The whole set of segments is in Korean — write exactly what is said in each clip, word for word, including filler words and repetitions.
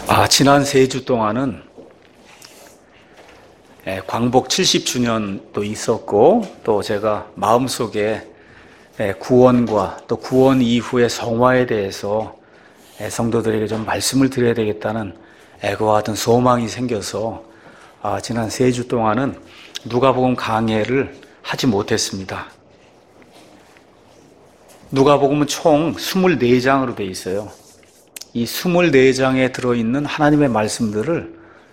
아, 지난 세 주 동안은 광복 칠십 주년도 있었고, 또 제가 마음속에 구원과 또 구원 이후의 성화에 대해서 성도들에게 좀 말씀을 드려야 되겠다는 애고와 같은 소망이 생겨서 아, 지난 세 주 동안은 누가복음 강해를 하지 못했습니다. 누가복음은 총 이십사 장으로 되어 있어요. 이 이십사 장에 들어있는 하나님의 말씀들을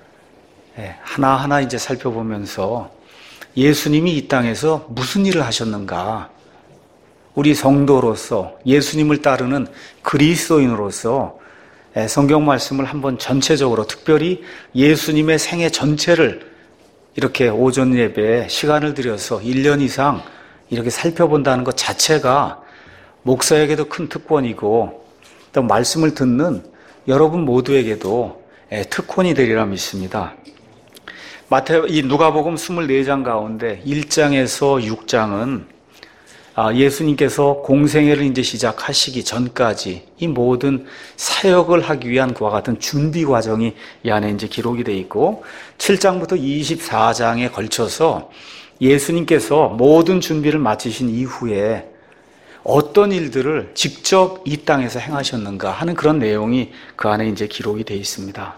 하나하나 이제 살펴보면서 예수님이 이 땅에서 무슨 일을 하셨는가, 우리 성도로서 예수님을 따르는 그리스도인으로서 성경 말씀을 한번 전체적으로, 특별히 예수님의 생애 전체를 이렇게 오전 예배에 시간을 들여서 일 년 이상 이렇게 살펴본다는 것 자체가 목사에게도 큰 특권이고, 또 말씀을 듣는 여러분 모두에게도 특권이 되리라 믿습니다. 마태, 이 누가복음 이십사 장 가운데 일 장에서 육 장은 예수님께서 공생애를 이제 시작하시기 전까지 이 모든 사역을 하기 위한 그와 같은 준비 과정이 이 안에 이제 기록이 되어 있고, 칠 장부터 이십사 장에 걸쳐서 예수님께서 모든 준비를 마치신 이후에 어떤 일들을 직접 이 땅에서 행하셨는가 하는 그런 내용이 그 안에 이제 기록이 되어 있습니다.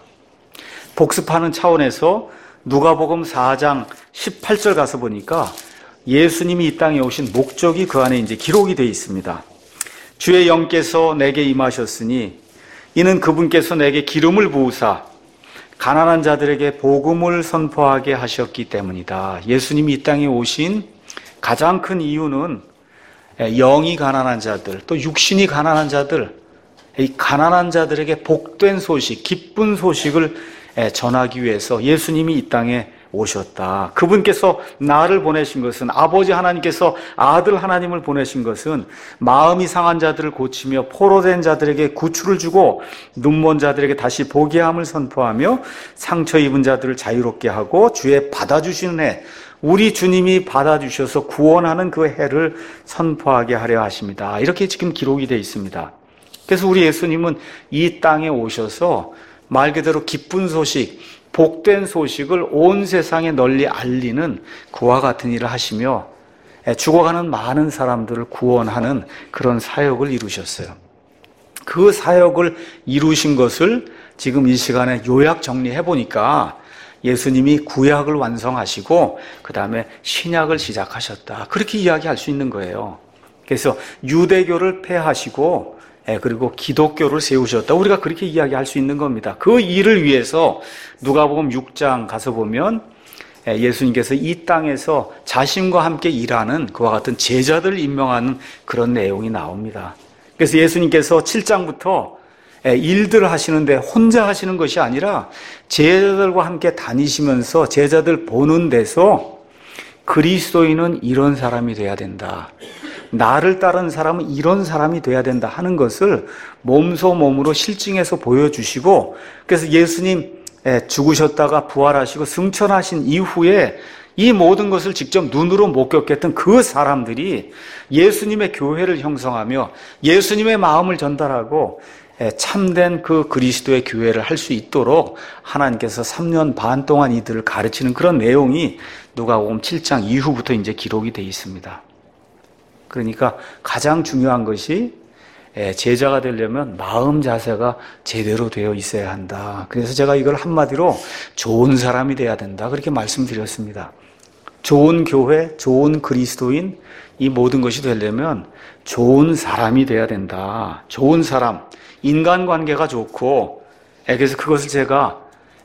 복습하는 차원에서 누가복음 사 장 십팔 절 가서 보니까 예수님이 이 땅에 오신 목적이 그 안에 이제 기록이 되어 있습니다. 주의 영께서 내게 임하셨으니 이는 그분께서 내게 기름을 부으사 가난한 자들에게 복음을 선포하게 하셨기 때문이다. 예수님이 이 땅에 오신 가장 큰 이유는 영이 가난한 자들, 또 육신이 가난한 자들, 이 가난한 자들에게 복된 소식, 기쁜 소식을 전하기 위해서 예수님이 이 땅에 오셨다. 그분께서 나를 보내신 것은, 아버지 하나님께서 아들 하나님을 보내신 것은 마음이 상한 자들을 고치며 포로된 자들에게 구출을 주고 눈먼 자들에게 다시 보게 함을 선포하며 상처 입은 자들을 자유롭게 하고 주의 받아주시는 해, 우리 주님이 받아주셔서 구원하는 그 해를 선포하게 하려 하십니다. 이렇게 지금 기록이 되어 있습니다. 그래서 우리 예수님은 이 땅에 오셔서 말 그대로 기쁜 소식, 복된 소식을 온 세상에 널리 알리는 그와 같은 일을 하시며 죽어가는 많은 사람들을 구원하는 그런 사역을 이루셨어요. 그 사역을 이루신 것을 지금 이 시간에 요약 정리해 보니까 예수님이 구약을 완성하시고 그 다음에 신약을 시작하셨다, 그렇게 이야기할 수 있는 거예요. 그래서 유대교를 폐하시고 그리고 기독교를 세우셨다, 우리가 그렇게 이야기할 수 있는 겁니다. 그 일을 위해서 누가복음 육 장 가서 보면 예수님께서 이 땅에서 자신과 함께 일하는 그와 같은 제자들을 임명하는 그런 내용이 나옵니다. 그래서 예수님께서 칠 장부터 일들을 하시는데 혼자 하시는 것이 아니라 제자들과 함께 다니시면서 제자들 보는 데서 그리스도인은 이런 사람이 돼야 된다, 나를 따르는 사람은 이런 사람이 돼야 된다 하는 것을 몸소 몸으로 실증해서 보여주시고, 그래서 예수님 죽으셨다가 부활하시고 승천하신 이후에 이 모든 것을 직접 눈으로 목격했던 그 사람들이 예수님의 교회를 형성하며 예수님의 마음을 전달하고 참된 그 그리스도의 교회를 할 수 있도록 하나님께서 삼 년 반 동안 이들을 가르치는 그런 내용이 누가복음 칠 장 이후부터 이제 기록이 되어 있습니다. 그러니까 가장 중요한 것이 제자가 되려면 마음 자세가 제대로 되어 있어야 한다. 그래서 제가 이걸 한마디로 좋은 사람이 돼야 된다, 그렇게 말씀드렸습니다. 좋은 교회, 좋은 그리스도인, 이 모든 것이 되려면 좋은 사람이 돼야 된다. 좋은 사람, 인간관계가 좋고, 그래서 그것을 제가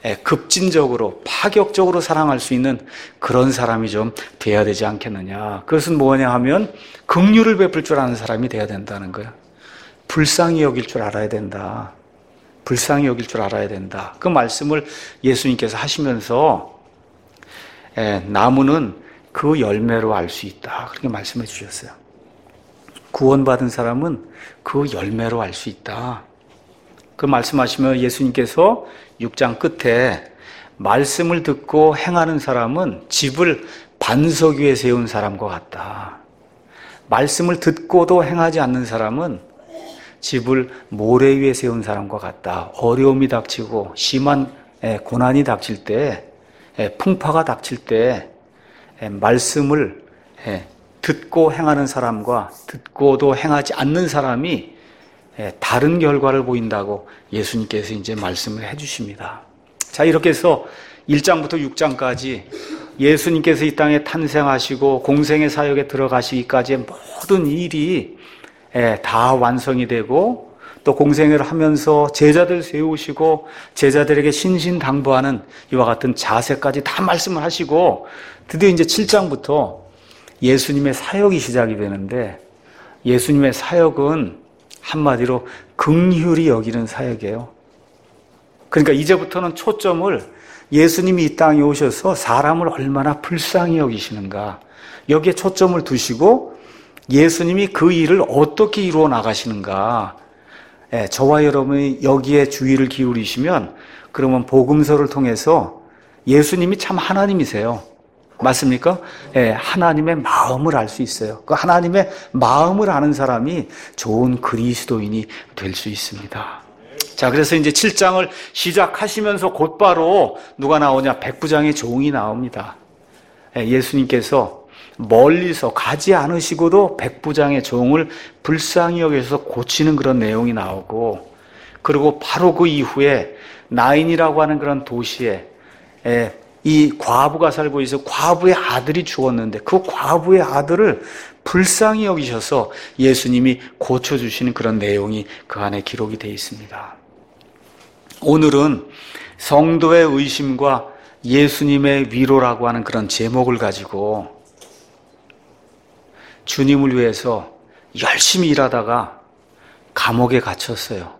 급진적으로 파격적으로 사랑할 수 있는 그런 사람이 좀 돼야 되지 않겠느냐. 그것은 뭐냐 하면 긍휼을 베풀 줄 아는 사람이 돼야 된다는 거예요. 불쌍히 여길 줄 알아야 된다. 불쌍히 여길 줄 알아야 된다. 그 말씀을 예수님께서 하시면서 나무는 그 열매로 알 수 있다, 그렇게 말씀해 주셨어요. 구원받은 사람은 그 열매로 알 수 있다. 그 말씀하시며 예수님께서 육 장 끝에 말씀을 듣고 행하는 사람은 집을 반석 위에 세운 사람과 같다. 말씀을 듣고도 행하지 않는 사람은 집을 모래 위에 세운 사람과 같다. 어려움이 닥치고 심한 고난이 닥칠 때, 풍파가 닥칠 때 말씀을 듣고 행하는 사람과 듣고도 행하지 않는 사람이 다른 결과를 보인다고 예수님께서 이제 말씀을 해주십니다. 자, 이렇게 해서 일 장부터 육 장까지 예수님께서 이 땅에 탄생하시고 공생의 사역에 들어가시기까지의 모든 일이 다 완성이 되고 또 공생을 하면서 제자들 세우시고 제자들에게 신신당부하는 이와 같은 자세까지 다 말씀을 하시고 드디어 이제 칠 장부터 예수님의 사역이 시작이 되는데 예수님의 사역은 한마디로 긍휼히 여기는 사역이에요. 그러니까 이제부터는 초점을 예수님이 이 땅에 오셔서 사람을 얼마나 불쌍히 여기시는가 여기에 초점을 두시고 예수님이 그 일을 어떻게 이루어 나가시는가 예, 저와 여러분이 여기에 주의를 기울이시면 그러면 복음서를 통해서 예수님이 참 하나님이세요. 맞습니까? 예, 하나님의 마음을 알 수 있어요. 그 하나님의 마음을 아는 사람이 좋은 그리스도인이 될 수 있습니다. 자, 그래서 이제 칠 장을 시작하시면서 곧바로 누가 나오냐? 백부장의 종이 나옵니다. 예, 예수님께서 멀리서 가지 않으시고도 백부장의 종을 불쌍히 여기셔서 고치는 그런 내용이 나오고 그리고 바로 그 이후에 나인이라고 하는 그런 도시에 예, 이 과부가 살고 있어 과부의 아들이 죽었는데 그 과부의 아들을 불쌍히 여기셔서 예수님이 고쳐주시는 그런 내용이 그 안에 기록이 되어 있습니다. 오늘은 성도의 의심과 예수님의 위로라고 하는 그런 제목을 가지고 주님을 위해서 열심히 일하다가 감옥에 갇혔어요.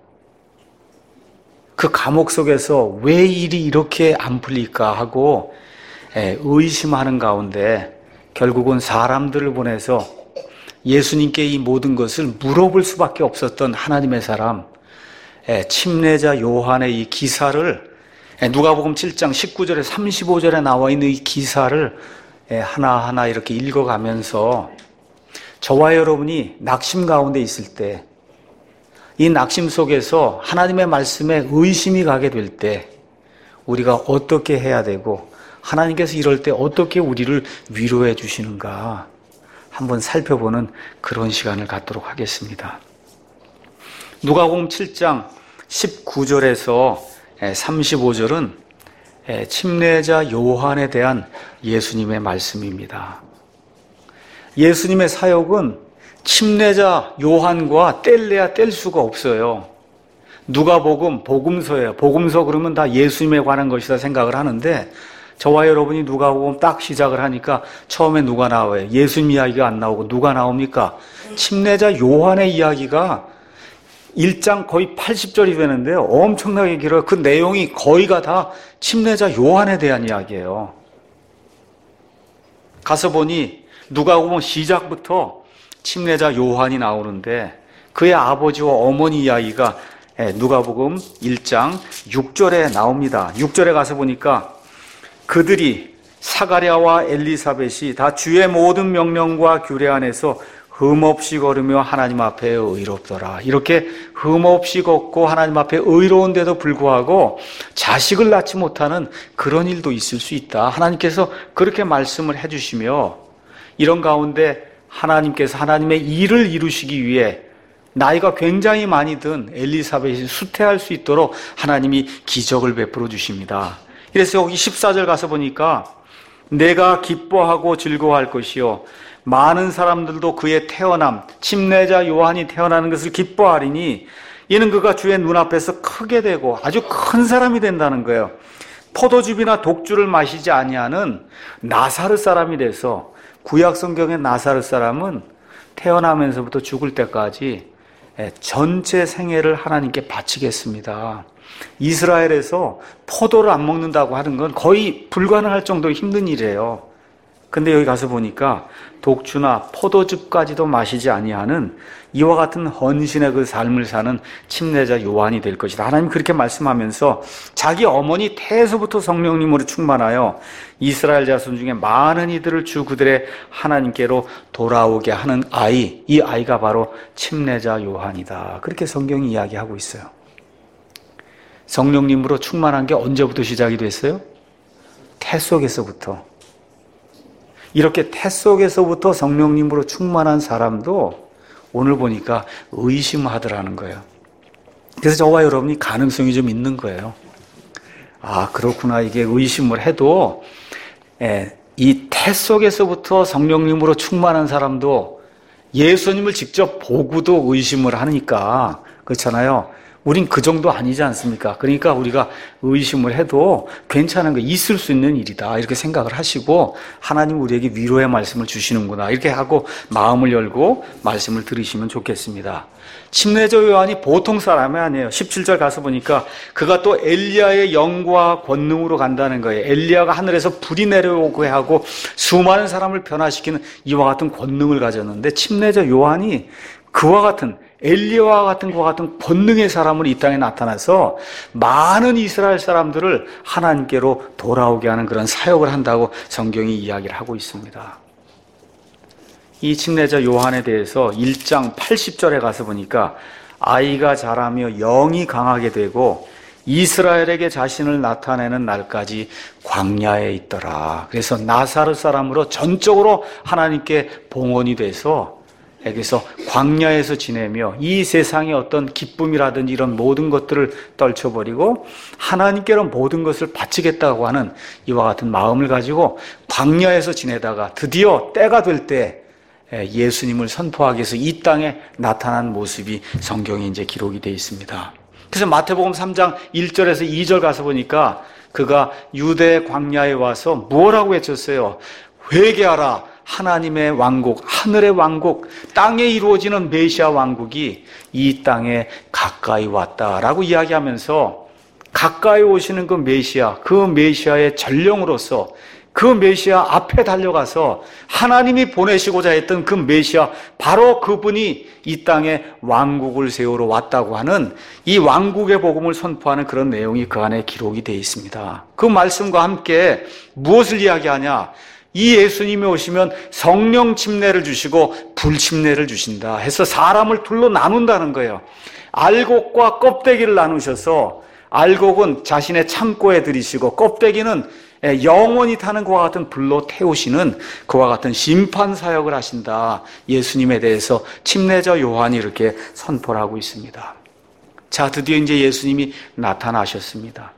그 감옥 속에서 왜 일이 이렇게 안 풀릴까 하고 의심하는 가운데 결국은 사람들을 보내서 예수님께 이 모든 것을 물어볼 수밖에 없었던 하나님의 사람 침례자 요한의 이 기사를 누가복음 칠 장 십구 절에 삼십오 절에 나와 있는 이 기사를 하나하나 이렇게 읽어가면서 저와 여러분이 낙심 가운데 있을 때 이 낙심 속에서 하나님의 말씀에 의심이 가게 될 때 우리가 어떻게 해야 되고 하나님께서 이럴 때 어떻게 우리를 위로해 주시는가 한번 살펴보는 그런 시간을 갖도록 하겠습니다. 누가복음 칠 장 십구 절에서 삼십오 절은 침례자 요한에 대한 예수님의 말씀입니다. 예수님의 사역은 침례자 요한과 뗄래야 뗄 수가 없어요. 누가복음, 복음서예요. 복음서 그러면 다 예수님에 관한 것이다 생각을 하는데 저와 여러분이 누가복음 딱 시작을 하니까 처음에 누가 나와요? 예수님 이야기가 안 나오고 누가 나옵니까? 침례자 요한의 이야기가 일 장 거의 팔십 절이 되는데요. 엄청나게 길어요. 그 내용이 거의가 다 침례자 요한에 대한 이야기예요. 가서 보니 누가복음 시작부터 침례자 요한이 나오는데 그의 아버지와 어머니 이야기가 누가복음 일 장 육 절에 나옵니다. 육 절에 가서 보니까 그들이 사가랴와 엘리사벳이 다 주의 모든 명령과 규례 안에서 흠없이 걸으며 하나님 앞에 의롭더라. 이렇게 흠없이 걷고 하나님 앞에 의로운데도 불구하고 자식을 낳지 못하는 그런 일도 있을 수 있다. 하나님께서 그렇게 말씀을 해주시며 이런 가운데 하나님께서 하나님의 일을 이루시기 위해 나이가 굉장히 많이 든 엘리사벳이 수태할 수 있도록 하나님이 기적을 베풀어 주십니다. 그래서 여기 십사 절 가서 보니까 내가 기뻐하고 즐거워할 것이요 많은 사람들도 그의 태어남 침례자 요한이 태어나는 것을 기뻐하리니 이는 그가 주의 눈앞에서 크게 되고 아주 큰 사람이 된다는 거예요. 포도즙이나 독주를 마시지 아니하는 나사렛 사람이 돼서 구약 성경의 나사렛 사람은 태어나면서부터 죽을 때까지 전체 생애를 하나님께 바치겠습니다. 이스라엘에서 포도를 안 먹는다고 하는 건 거의 불가능할 정도로 힘든 일이에요. 근데 여기 가서 보니까 독주나 포도즙까지도 마시지 아니하는 이와 같은 헌신의 그 삶을 사는 침례자 요한이 될 것이다. 하나님 그렇게 말씀하면서 자기 어머니 태에서부터 성령님으로 충만하여 이스라엘 자손 중에 많은 이들을 주 그들의 하나님께로 돌아오게 하는 아이, 이 아이가 바로 침례자 요한이다. 그렇게 성경이 이야기하고 있어요. 성령님으로 충만한 게 언제부터 시작이 됐어요? 태 속에서부터. 이렇게 태 속에서부터 성령님으로 충만한 사람도 오늘 보니까 의심하더라는 거예요. 그래서 저와 여러분이 가능성이 좀 있는 거예요. 아, 그렇구나. 이게 의심을 해도 예, 이 태 속에서부터 성령님으로 충만한 사람도 예수님을 직접 보고도 의심을 하니까 그렇잖아요. 우린 그 정도 아니지 않습니까? 그러니까 우리가 의심을 해도 괜찮은 거 있을 수 있는 일이다 이렇게 생각을 하시고 하나님 우리에게 위로의 말씀을 주시는구나 이렇게 하고 마음을 열고 말씀을 들으시면 좋겠습니다. 침례자 요한이 보통 사람이 아니에요. 십칠 절 가서 보니까 그가 또 엘리야의 영과 권능으로 간다는 거예요. 엘리야가 하늘에서 불이 내려오게 하고 수많은 사람을 변화시키는 이와 같은 권능을 가졌는데 침례자 요한이 그와 같은 엘리야와 같은 그와 같은 권능의 사람으로 이 땅에 나타나서 많은 이스라엘 사람들을 하나님께로 돌아오게 하는 그런 사역을 한다고 성경이 이야기를 하고 있습니다. 이 침례자 요한에 대해서 일 장 팔십 절에 가서 보니까 아이가 자라며 영이 강하게 되고 이스라엘에게 자신을 나타내는 날까지 광야에 있더라. 그래서 나사렛 사람으로 전적으로 하나님께 봉헌이 돼서 그래서 광야에서 지내며 이 세상의 어떤 기쁨이라든지 이런 모든 것들을 떨쳐버리고 하나님께로 모든 것을 바치겠다고 하는 이와 같은 마음을 가지고 광야에서 지내다가 드디어 때가 될 때 예수님을 선포하기 위해서 이 땅에 나타난 모습이 성경에 이제 기록이 되어 있습니다. 그래서 마태복음 삼 장 일 절에서 이 절 가서 보니까 그가 유대 광야에 와서 뭐라고 외쳤어요? 회개하라. 하나님의 왕국, 하늘의 왕국, 땅에 이루어지는 메시아 왕국이 이 땅에 가까이 왔다라고 이야기하면서 가까이 오시는 그 메시아, 그 메시아의 전령으로서 그 메시아 앞에 달려가서 하나님이 보내시고자 했던 그 메시아, 바로 그분이 이 땅에 왕국을 세우러 왔다고 하는 이 왕국의 복음을 선포하는 그런 내용이 그 안에 기록이 되어 있습니다. 그 말씀과 함께 무엇을 이야기하냐? 이 예수님이 오시면 성령 침례를 주시고 불침례를 주신다 해서 사람을 둘로 나눈다는 거예요. 알곡과 껍데기를 나누셔서 알곡은 자신의 창고에 들이시고 껍데기는 영원히 타는 그와 같은 불로 태우시는 그와 같은 심판 사역을 하신다. 예수님에 대해서 침례자 요한이 이렇게 선포를 하고 있습니다. 자, 드디어 이제 예수님이 나타나셨습니다.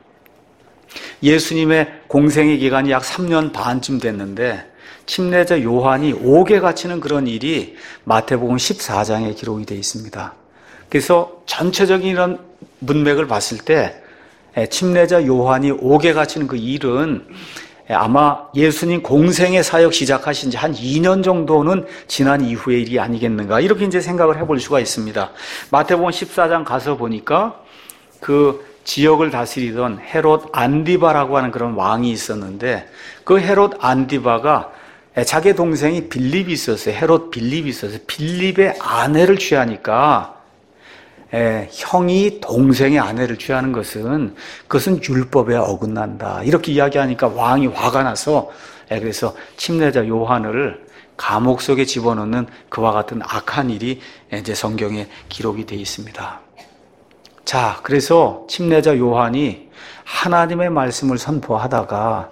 예수님의 공생의 기간이 약 삼 년 반쯤 됐는데 침례자 요한이 옥에 갇히는 그런 일이 마태복음 십사 장에 기록이 되어 있습니다. 그래서 전체적인 이런 문맥을 봤을 때 침례자 요한이 옥에 갇히는 그 일은 아마 예수님 공생의 사역 시작하신 지 한 이 년 정도는 지난 이후의 일이 아니겠는가 이렇게 이제 생각을 해볼 수가 있습니다. 마태복음 십사 장 가서 보니까 그 지역을 다스리던 헤롯 안디바라고 하는 그런 왕이 있었는데 그 헤롯 안디바가 자기 동생이 빌립이 있었어요. 헤롯 빌립이 있었어요. 빌립의 아내를 취하니까 에, 형이 동생의 아내를 취하는 것은 그것은 율법에 어긋난다. 이렇게 이야기하니까 왕이 화가 나서 에, 그래서 침례자 요한을 감옥 속에 집어넣는 그와 같은 악한 일이 이제 성경에 기록이 되어 있습니다. 자, 그래서 침례자 요한이 하나님의 말씀을 선포하다가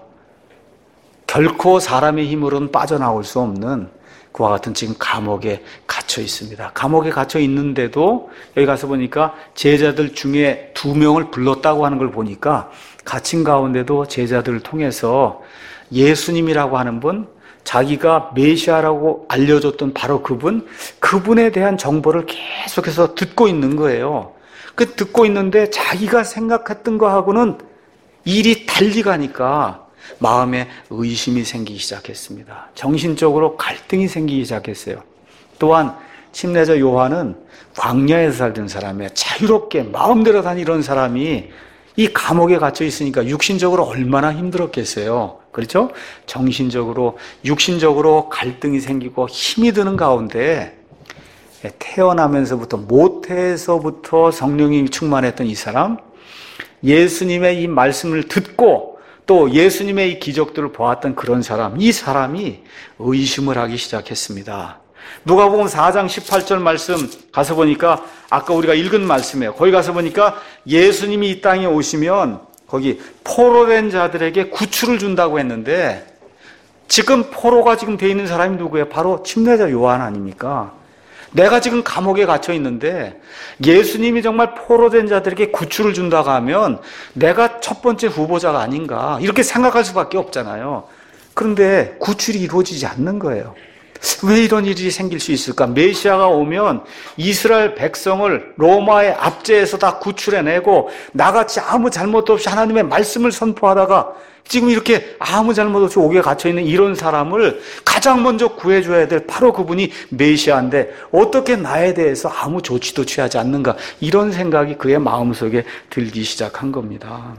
결코 사람의 힘으로는 빠져나올 수 없는 그와 같은 지금 감옥에 갇혀 있습니다. 감옥에 갇혀 있는데도 여기 가서 보니까 제자들 중에 두 명을 불렀다고 하는 걸 보니까 갇힌 가운데도 제자들을 통해서 예수님이라고 하는 분, 자기가 메시아라고 알려줬던 바로 그분, 그분에 대한 정보를 계속해서 듣고 있는 거예요. 그 듣고 있는데 자기가 생각했던 거하고는 일이 달리 가니까 마음에 의심이 생기기 시작했습니다. 정신적으로 갈등이 생기기 시작했어요. 또한 침례자 요한은 광야에서 살던 사람이에요. 자유롭게 마음대로 다니던 사람이 이 감옥에 갇혀 있으니까 육신적으로 얼마나 힘들었겠어요. 그렇죠? 정신적으로, 육신적으로 갈등이 생기고 힘이 드는 가운데 태어나면서부터, 모태에서부터 성령이 충만했던 이 사람, 예수님의 이 말씀을 듣고 또 예수님의 이 기적들을 보았던 그런 사람, 이 사람이 의심을 하기 시작했습니다. 누가복음 사 장 십팔 절 말씀 가서 보니까 아까 우리가 읽은 말씀이에요. 거기 가서 보니까 예수님이 이 땅에 오시면 거기 포로된 자들에게 구출을 준다고 했는데, 지금 포로가 지금 돼 있는 사람이 누구예요? 바로 침례자 요한 아닙니까? 내가 지금 감옥에 갇혀 있는데 예수님이 정말 포로된 자들에게 구출을 준다고 하면 내가 첫 번째 후보자가 아닌가, 이렇게 생각할 수밖에 없잖아요. 그런데 구출이 이루어지지 않는 거예요. 왜 이런 일이 생길 수 있을까? 메시아가 오면 이스라엘 백성을 로마의 압제에서 다 구출해내고 나같이 아무 잘못도 없이 하나님의 말씀을 선포하다가 지금 이렇게 아무 잘못 없이 옥에 갇혀있는 이런 사람을 가장 먼저 구해줘야 될 바로 그분이 메시아인데 어떻게 나에 대해서 아무 조치도 취하지 않는가, 이런 생각이 그의 마음속에 들기 시작한 겁니다.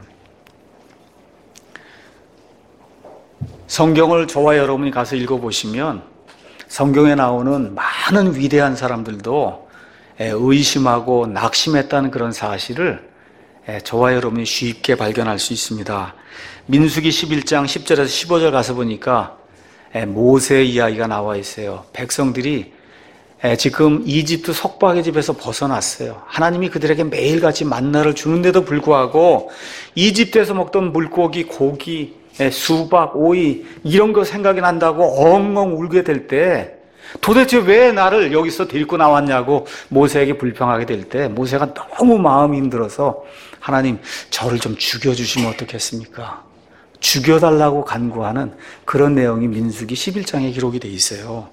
성경을 저와 여러분이 가서 읽어보시면 성경에 나오는 많은 위대한 사람들도 의심하고 낙심했다는 그런 사실을 저와 여러분이 쉽게 발견할 수 있습니다. 민수기 십일 장 십 절에서 십오 절 가서 보니까 모세의 이야기가 나와 있어요. 백성들이 지금 이집트 속박의 집에서 벗어났어요. 하나님이 그들에게 매일같이 만나를 주는데도 불구하고 이집트에서 먹던 물고기, 고기, 수박, 오이 이런 거 생각이 난다고 엉엉 울게 될 때, 도대체 왜 나를 여기서 데리고 나왔냐고 모세에게 불평하게 될 때, 모세가 너무 마음이 힘들어서 하나님, 저를 좀 죽여주시면 어떻겠습니까? 죽여달라고 간구하는 그런 내용이 민수기 십일 장에 기록이 돼 있어요.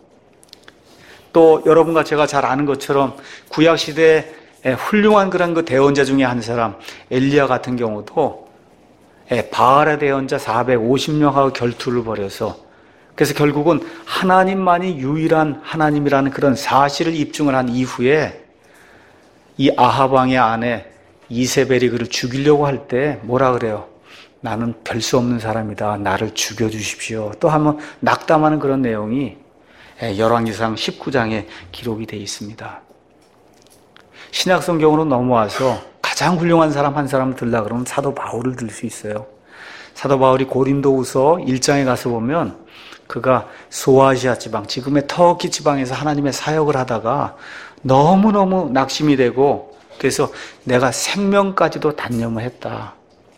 또 여러분과 제가 잘 아는 것처럼 구약시대에 훌륭한 그런 그 대언자 중에 한 사람 엘리야 같은 경우도 바알의 대언자 사백오십 명하고 결투를 벌여서, 그래서 결국은 하나님만이 유일한 하나님이라는 그런 사실을 입증을 한 이후에 이 아합 왕의 아내 이세벨이 그를 죽이려고 할 때 뭐라 그래요? 나는 별 수 없는 사람이다, 나를 죽여주십시오. 또 한번 낙담하는 그런 내용이 열왕기상 십구 장에 기록이 되어 있습니다. 신약성경으로 넘어와서 가장 훌륭한 사람 한 사람을 들라 그러면 사도 바울을 들 수 있어요. 사도 바울이 고린도후서 일 장에 가서 보면 그가 소아시아 지방, 지금의 터키 지방에서 하나님의 사역을 하다가 너무너무 낙심이 되고, 그래서 내가 생명까지도 단념을 했다,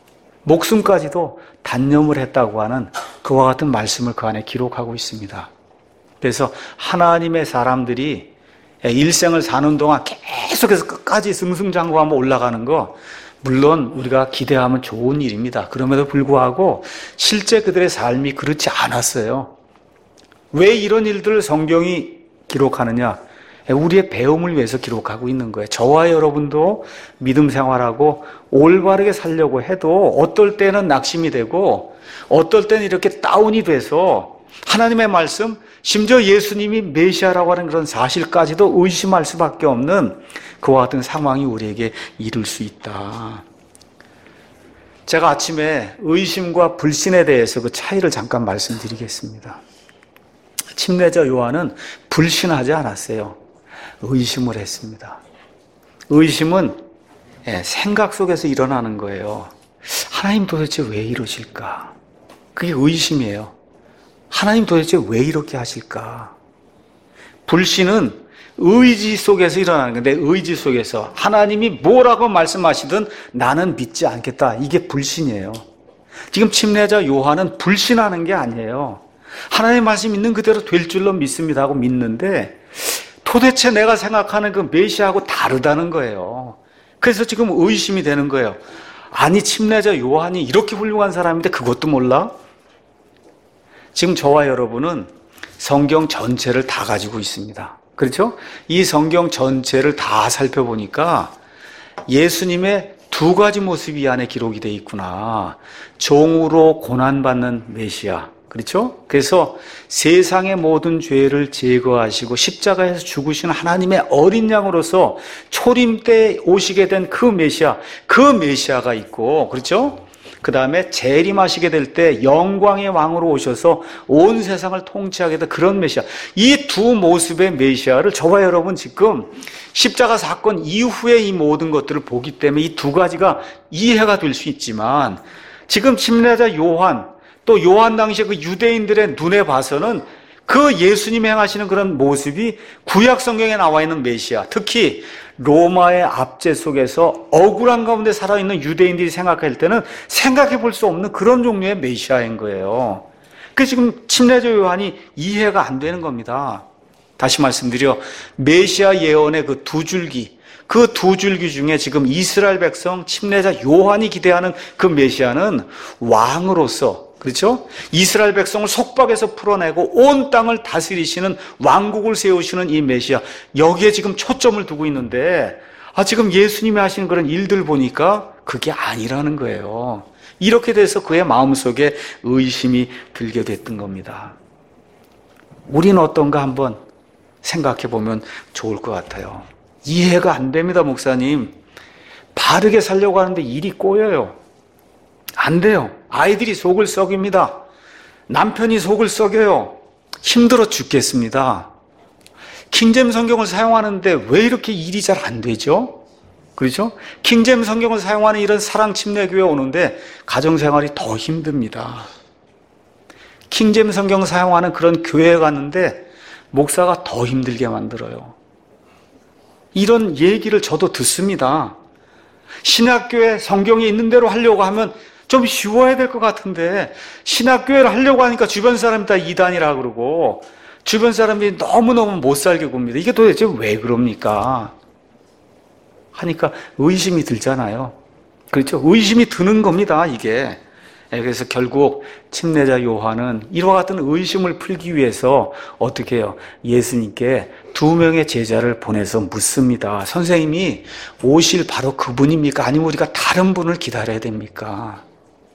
목숨까지도 단념을 했다고 하는 그와 같은 말씀을 그 안에 기록하고 있습니다. 그래서 하나님의 사람들이 일생을 사는 동안 계속해서 끝까지 승승장구하며 올라가는 거, 물론 우리가 기대하면 좋은 일입니다. 그럼에도 불구하고 실제 그들의 삶이 그렇지 않았어요. 왜 이런 일들을 성경이 기록하느냐? 우리의 배움을 위해서 기록하고 있는 거예요. 저와 여러분도 믿음 생활하고 올바르게 살려고 해도 어떨 때는 낙심이 되고 어떨 때는 이렇게 다운이 돼서 하나님의 말씀, 심지어 예수님이 메시아라고 하는 그런 사실까지도 의심할 수밖에 없는 그와 같은 상황이 우리에게 이룰 수 있다. 제가 아침에 의심과 불신에 대해서 그 차이를 잠깐 말씀드리겠습니다. 침례자 요한은 불신하지 않았어요. 의심을 했습니다. 의심은 생각 속에서 일어나는 거예요. 하나님 도대체 왜 이러실까? 그게 의심이에요. 하나님 도대체 왜 이렇게 하실까? 불신은 의지 속에서 일어나는 건데, 의지 속에서 하나님이 뭐라고 말씀하시든 나는 믿지 않겠다, 이게 불신이에요. 지금 침례자 요한은 불신하는 게 아니에요. 하나님의 말씀 있는 그대로 될 줄로 믿습니다 하고 믿는데 도대체 내가 생각하는 그 메시아하고 다르다는 거예요. 그래서 지금 의심이 되는 거예요. 아니, 침례자 요한이 이렇게 훌륭한 사람인데 그것도 몰라? 지금 저와 여러분은 성경 전체를 다 가지고 있습니다. 그렇죠? 이 성경 전체를 다 살펴보니까 예수님의 두 가지 모습이 이 안에 기록이 되어 있구나. 종으로 고난받는 메시아, 그렇죠? 그래서 세상의 모든 죄를 제거하시고 십자가에서 죽으신 하나님의 어린 양으로서 초림 때 오시게 된 그 메시아, 그 메시아가 있고, 그렇죠? 그 다음에 재림하시게 될 때 영광의 왕으로 오셔서 온 세상을 통치하게 될 그런 메시아. 이 두 모습의 메시아를 저와 여러분 지금 십자가 사건 이후에 이 모든 것들을 보기 때문에 이 두 가지가 이해가 될 수 있지만, 지금 침례자 요한, 또 요한 당시에 그 유대인들의 눈에 봐서는 그 예수님이 행하시는 그런 모습이 구약 성경에 나와 있는 메시아, 특히 로마의 압제 속에서 억울한 가운데 살아있는 유대인들이 생각할 때는 생각해 볼 수 없는 그런 종류의 메시아인 거예요. 그 지금 침례자 요한이 이해가 안 되는 겁니다. 다시 말씀드려, 메시아 예언의 그 두 줄기, 그 두 줄기 중에 지금 이스라엘 백성 침례자 요한이 기대하는 그 메시아는 왕으로서, 그렇죠? 이스라엘 백성을 속박에서 풀어내고 온 땅을 다스리시는 왕국을 세우시는 이 메시아, 여기에 지금 초점을 두고 있는데, 아, 지금 예수님이 하시는 그런 일들 보니까 그게 아니라는 거예요. 이렇게 돼서 그의 마음속에 의심이 들게 됐던 겁니다. 우리는 어떤가 한번 생각해 보면 좋을 것 같아요. 이해가 안 됩니다, 목사님. 바르게 살려고 하는데 일이 꼬여요. 안 돼요. 아이들이 속을 썩입니다. 남편이 속을 썩여요. 힘들어 죽겠습니다. 킹제임 성경을 사용하는데 왜 이렇게 일이 잘 안 되죠? 그렇죠? 킹제임 성경을 사용하는 이런 사랑 침례교회 오는데 가정생활이 더 힘듭니다. 킹제임 성경 사용하는 그런 교회에 갔는데 목사가 더 힘들게 만들어요. 이런 얘기를 저도 듣습니다. 신학교에 성경이 있는 대로 하려고 하면 좀 쉬워야 될 것 같은데, 신학교회를 하려고 하니까 주변 사람이 다 이단이라 그러고 주변 사람들이 너무너무 못 살게 굽니다. 이게 도대체 왜 그럽니까? 하니까 의심이 들잖아요. 그렇죠? 의심이 드는 겁니다, 이게. 그래서 결국 침례자 요한은 이와 같은 의심을 풀기 위해서 어떻게 해요? 예수님께 두 명의 제자를 보내서 묻습니다. 선생님이 오실 바로 그분입니까? 아니면 우리가 다른 분을 기다려야 됩니까?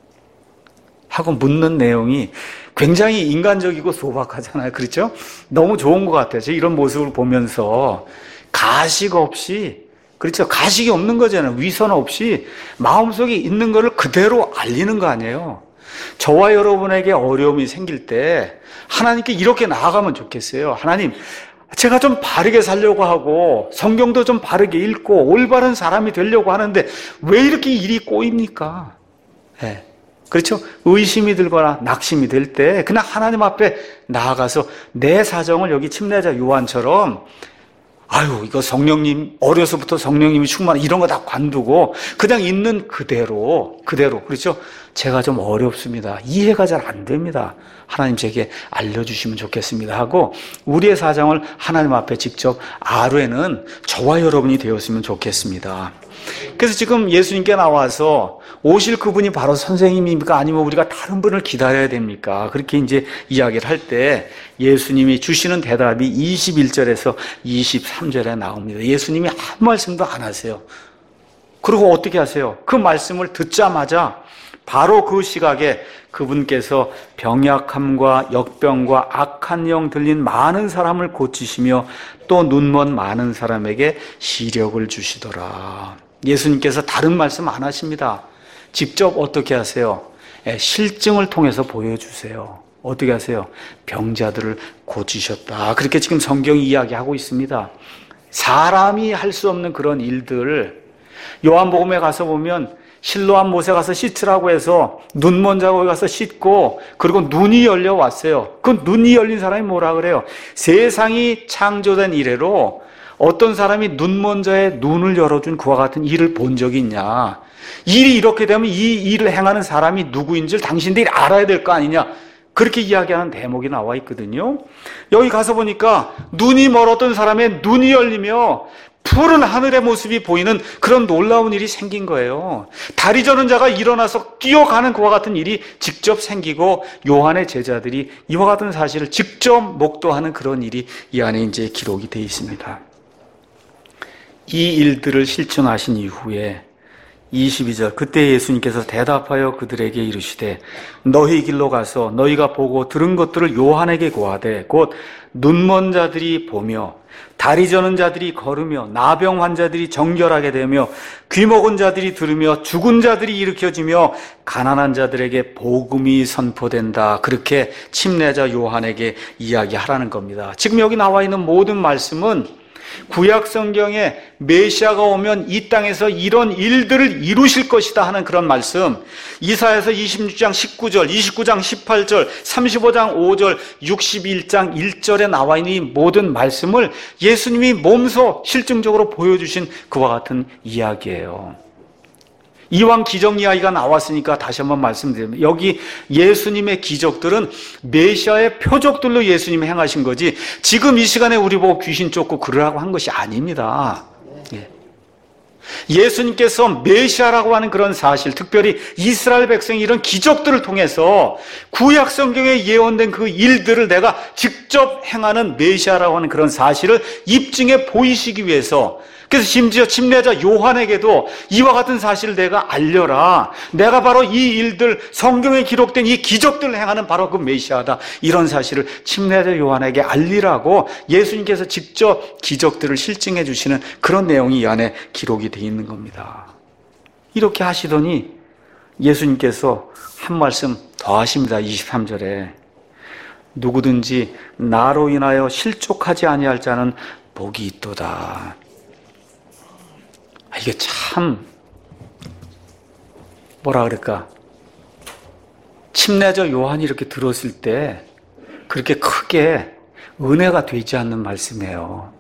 하고 묻는 내용이 굉장히 인간적이고 소박하잖아요. 그렇죠? 너무 좋은 것 같아요. 제가 이런 모습을 보면서 가식 없이, 그렇죠? 가식이 없는 거잖아요. 위선 없이 마음속에 있는 거를 그대로 알리는 거 아니에요. 저와 여러분에게 어려움이 생길 때 하나님께 이렇게 나아가면 좋겠어요. 하나님, 제가 좀 바르게 살려고 하고 성경도 좀 바르게 읽고 올바른 사람이 되려고 하는데 왜 이렇게 일이 꼬입니까? 네. 그렇죠? 의심이 들거나 낙심이 될 때 그냥 하나님 앞에 나아가서 내 사정을 여기 침례자 요한처럼, 아유, 이거 성령님, 어려서부터 성령님이 충만한 이런 거 다 관두고 그냥 있는 그대로, 그대로, 그렇죠? 제가 좀 어렵습니다. 이해가 잘 안 됩니다. 하나님 제게 알려주시면 좋겠습니다 하고 우리의 사정을 하나님 앞에 직접 아뢰는 저와 여러분이 되었으면 좋겠습니다. 그래서 지금 예수님께 나와서 오실 그분이 바로 선생님입니까? 아니면 우리가 다른 분을 기다려야 됩니까? 그렇게 이제 이야기를 할 때 예수님이 주시는 대답이 이십일 절에서 이십삼 절에 나옵니다. 예수님이 한 말씀도 안 하세요. 그리고 어떻게 하세요? 그 말씀을 듣자마자 바로 그 시각에 그분께서 병약함과 역병과 악한 영 들린 많은 사람을 고치시며 또 눈먼 많은 사람에게 시력을 주시더라. 예수님께서 다른 말씀 안 하십니다. 직접 어떻게 하세요? 실증을 통해서 보여주세요. 어떻게 하세요? 병자들을 고치셨다. 그렇게 지금 성경이 이야기하고 있습니다. 사람이 할 수 없는 그런 일들, 요한복음에 가서 보면 실로암 못에 가서 씻으라고 해서 눈먼 자고 가서 씻고 그리고 눈이 열려왔어요. 그 눈이 열린 사람이 뭐라 그래요? 세상이 창조된 이래로 어떤 사람이 눈먼 자의 눈을 열어준 그와 같은 일을 본 적이 있냐? 일이 이렇게 되면 이 일을 행하는 사람이 누구인지를 당신들이 알아야 될 거 아니냐? 그렇게 이야기하는 대목이 나와 있거든요. 여기 가서 보니까 눈이 멀었던 사람의 눈이 열리며 푸른 하늘의 모습이 보이는 그런 놀라운 일이 생긴 거예요. 다리 저는 자가 일어나서 뛰어가는 그와 같은 일이 직접 생기고 요한의 제자들이 이와 같은 사실을 직접 목도하는 그런 일이 이 안에 이제 기록이 되어 있습니다. 이 일들을 실천하신 이후에 이십이 절 그때 예수님께서 대답하여 그들에게 이르시되 너희 길로 가서 너희가 보고 들은 것들을 요한에게 고하되 곧 눈먼 자들이 보며 다리 저는 자들이 걸으며 나병 환자들이 정결하게 되며 귀 먹은 자들이 들으며 죽은 자들이 일으켜지며 가난한 자들에게 복음이 선포된다. 그렇게 침례자 요한에게 이야기하라는 겁니다. 지금 여기 나와 있는 모든 말씀은 구약 성경에 메시아가 오면 이 땅에서 이런 일들을 이루실 것이다 하는 그런 말씀, 이사야서 이십육 장 십구 절, 이십구 장 십팔 절, 삼십오 장 오 절, 육십일 장 일 절에 나와 있는 이 모든 말씀을 예수님이 몸소 실증적으로 보여주신 그와 같은 이야기예요. 이왕 기적 이야기가 나왔으니까 다시 한번 말씀드리면 여기 예수님의 기적들은 메시아의 표적들로 예수님이 행하신 거지 지금 이 시간에 우리 보고 귀신 쫓고 그러라고 한 것이 아닙니다. 예. 예수님께서 메시아라고 하는 그런 사실, 특별히 이스라엘 백성이 이런 기적들을 통해서 구약 성경에 예언된 그 일들을 내가 직접 행하는 메시아라고 하는 그런 사실을 입증해 보이시기 위해서, 그래서 심지어 침례자 요한에게도 이와 같은 사실을 내가 알려라. 내가 바로 이 일들, 성경에 기록된 이 기적들을 행하는 바로 그 메시아다. 이런 사실을 침례자 요한에게 알리라고 예수님께서 직접 기적들을 실증해 주시는 그런 내용이 이 안에 기록이 되어 있는 겁니다. 이렇게 하시더니 예수님께서 한 말씀 더 하십니다. 이십삼 절에 누구든지 나로 인하여 실족하지 아니할 자는 복이 있도다. 이게 참 뭐라 그럴까, 침례자 요한이 이렇게 들었을 때 그렇게 크게 은혜가 되지 않는 말씀이에요.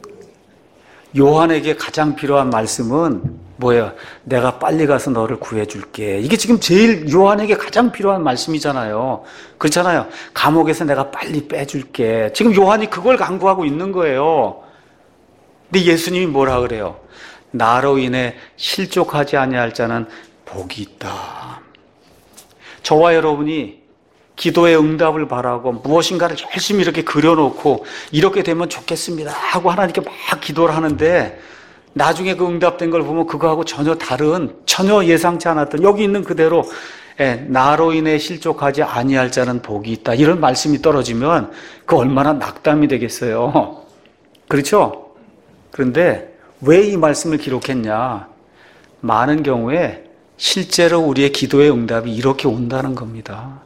요한에게 가장 필요한 말씀은 뭐예요? 내가 빨리 가서 너를 구해줄게. 이게 지금 제일 요한에게 가장 필요한 말씀이잖아요. 그렇잖아요. 감옥에서 내가 빨리 빼줄게. 지금 요한이 그걸 간구하고 있는 거예요. 근데 예수님이 뭐라 그래요? 나로 인해 실족하지 아니할 자는 복이 있다. 저와 여러분이 기도의 응답을 바라고 무엇인가를 열심히 이렇게 그려놓고 이렇게 되면 좋겠습니다 하고 하나님께 막 기도를 하는데 나중에 그 응답된 걸 보면 그거하고 전혀 다른, 전혀 예상치 않았던, 여기 있는 그대로 예, 나로 인해 실족하지 아니할 자는 복이 있다, 이런 말씀이 떨어지면 그 얼마나 낙담이 되겠어요. 그렇죠? 그런데 왜 이 말씀을 기록했냐? 많은 경우에 실제로 우리의 기도의 응답이 이렇게 온다는 겁니다.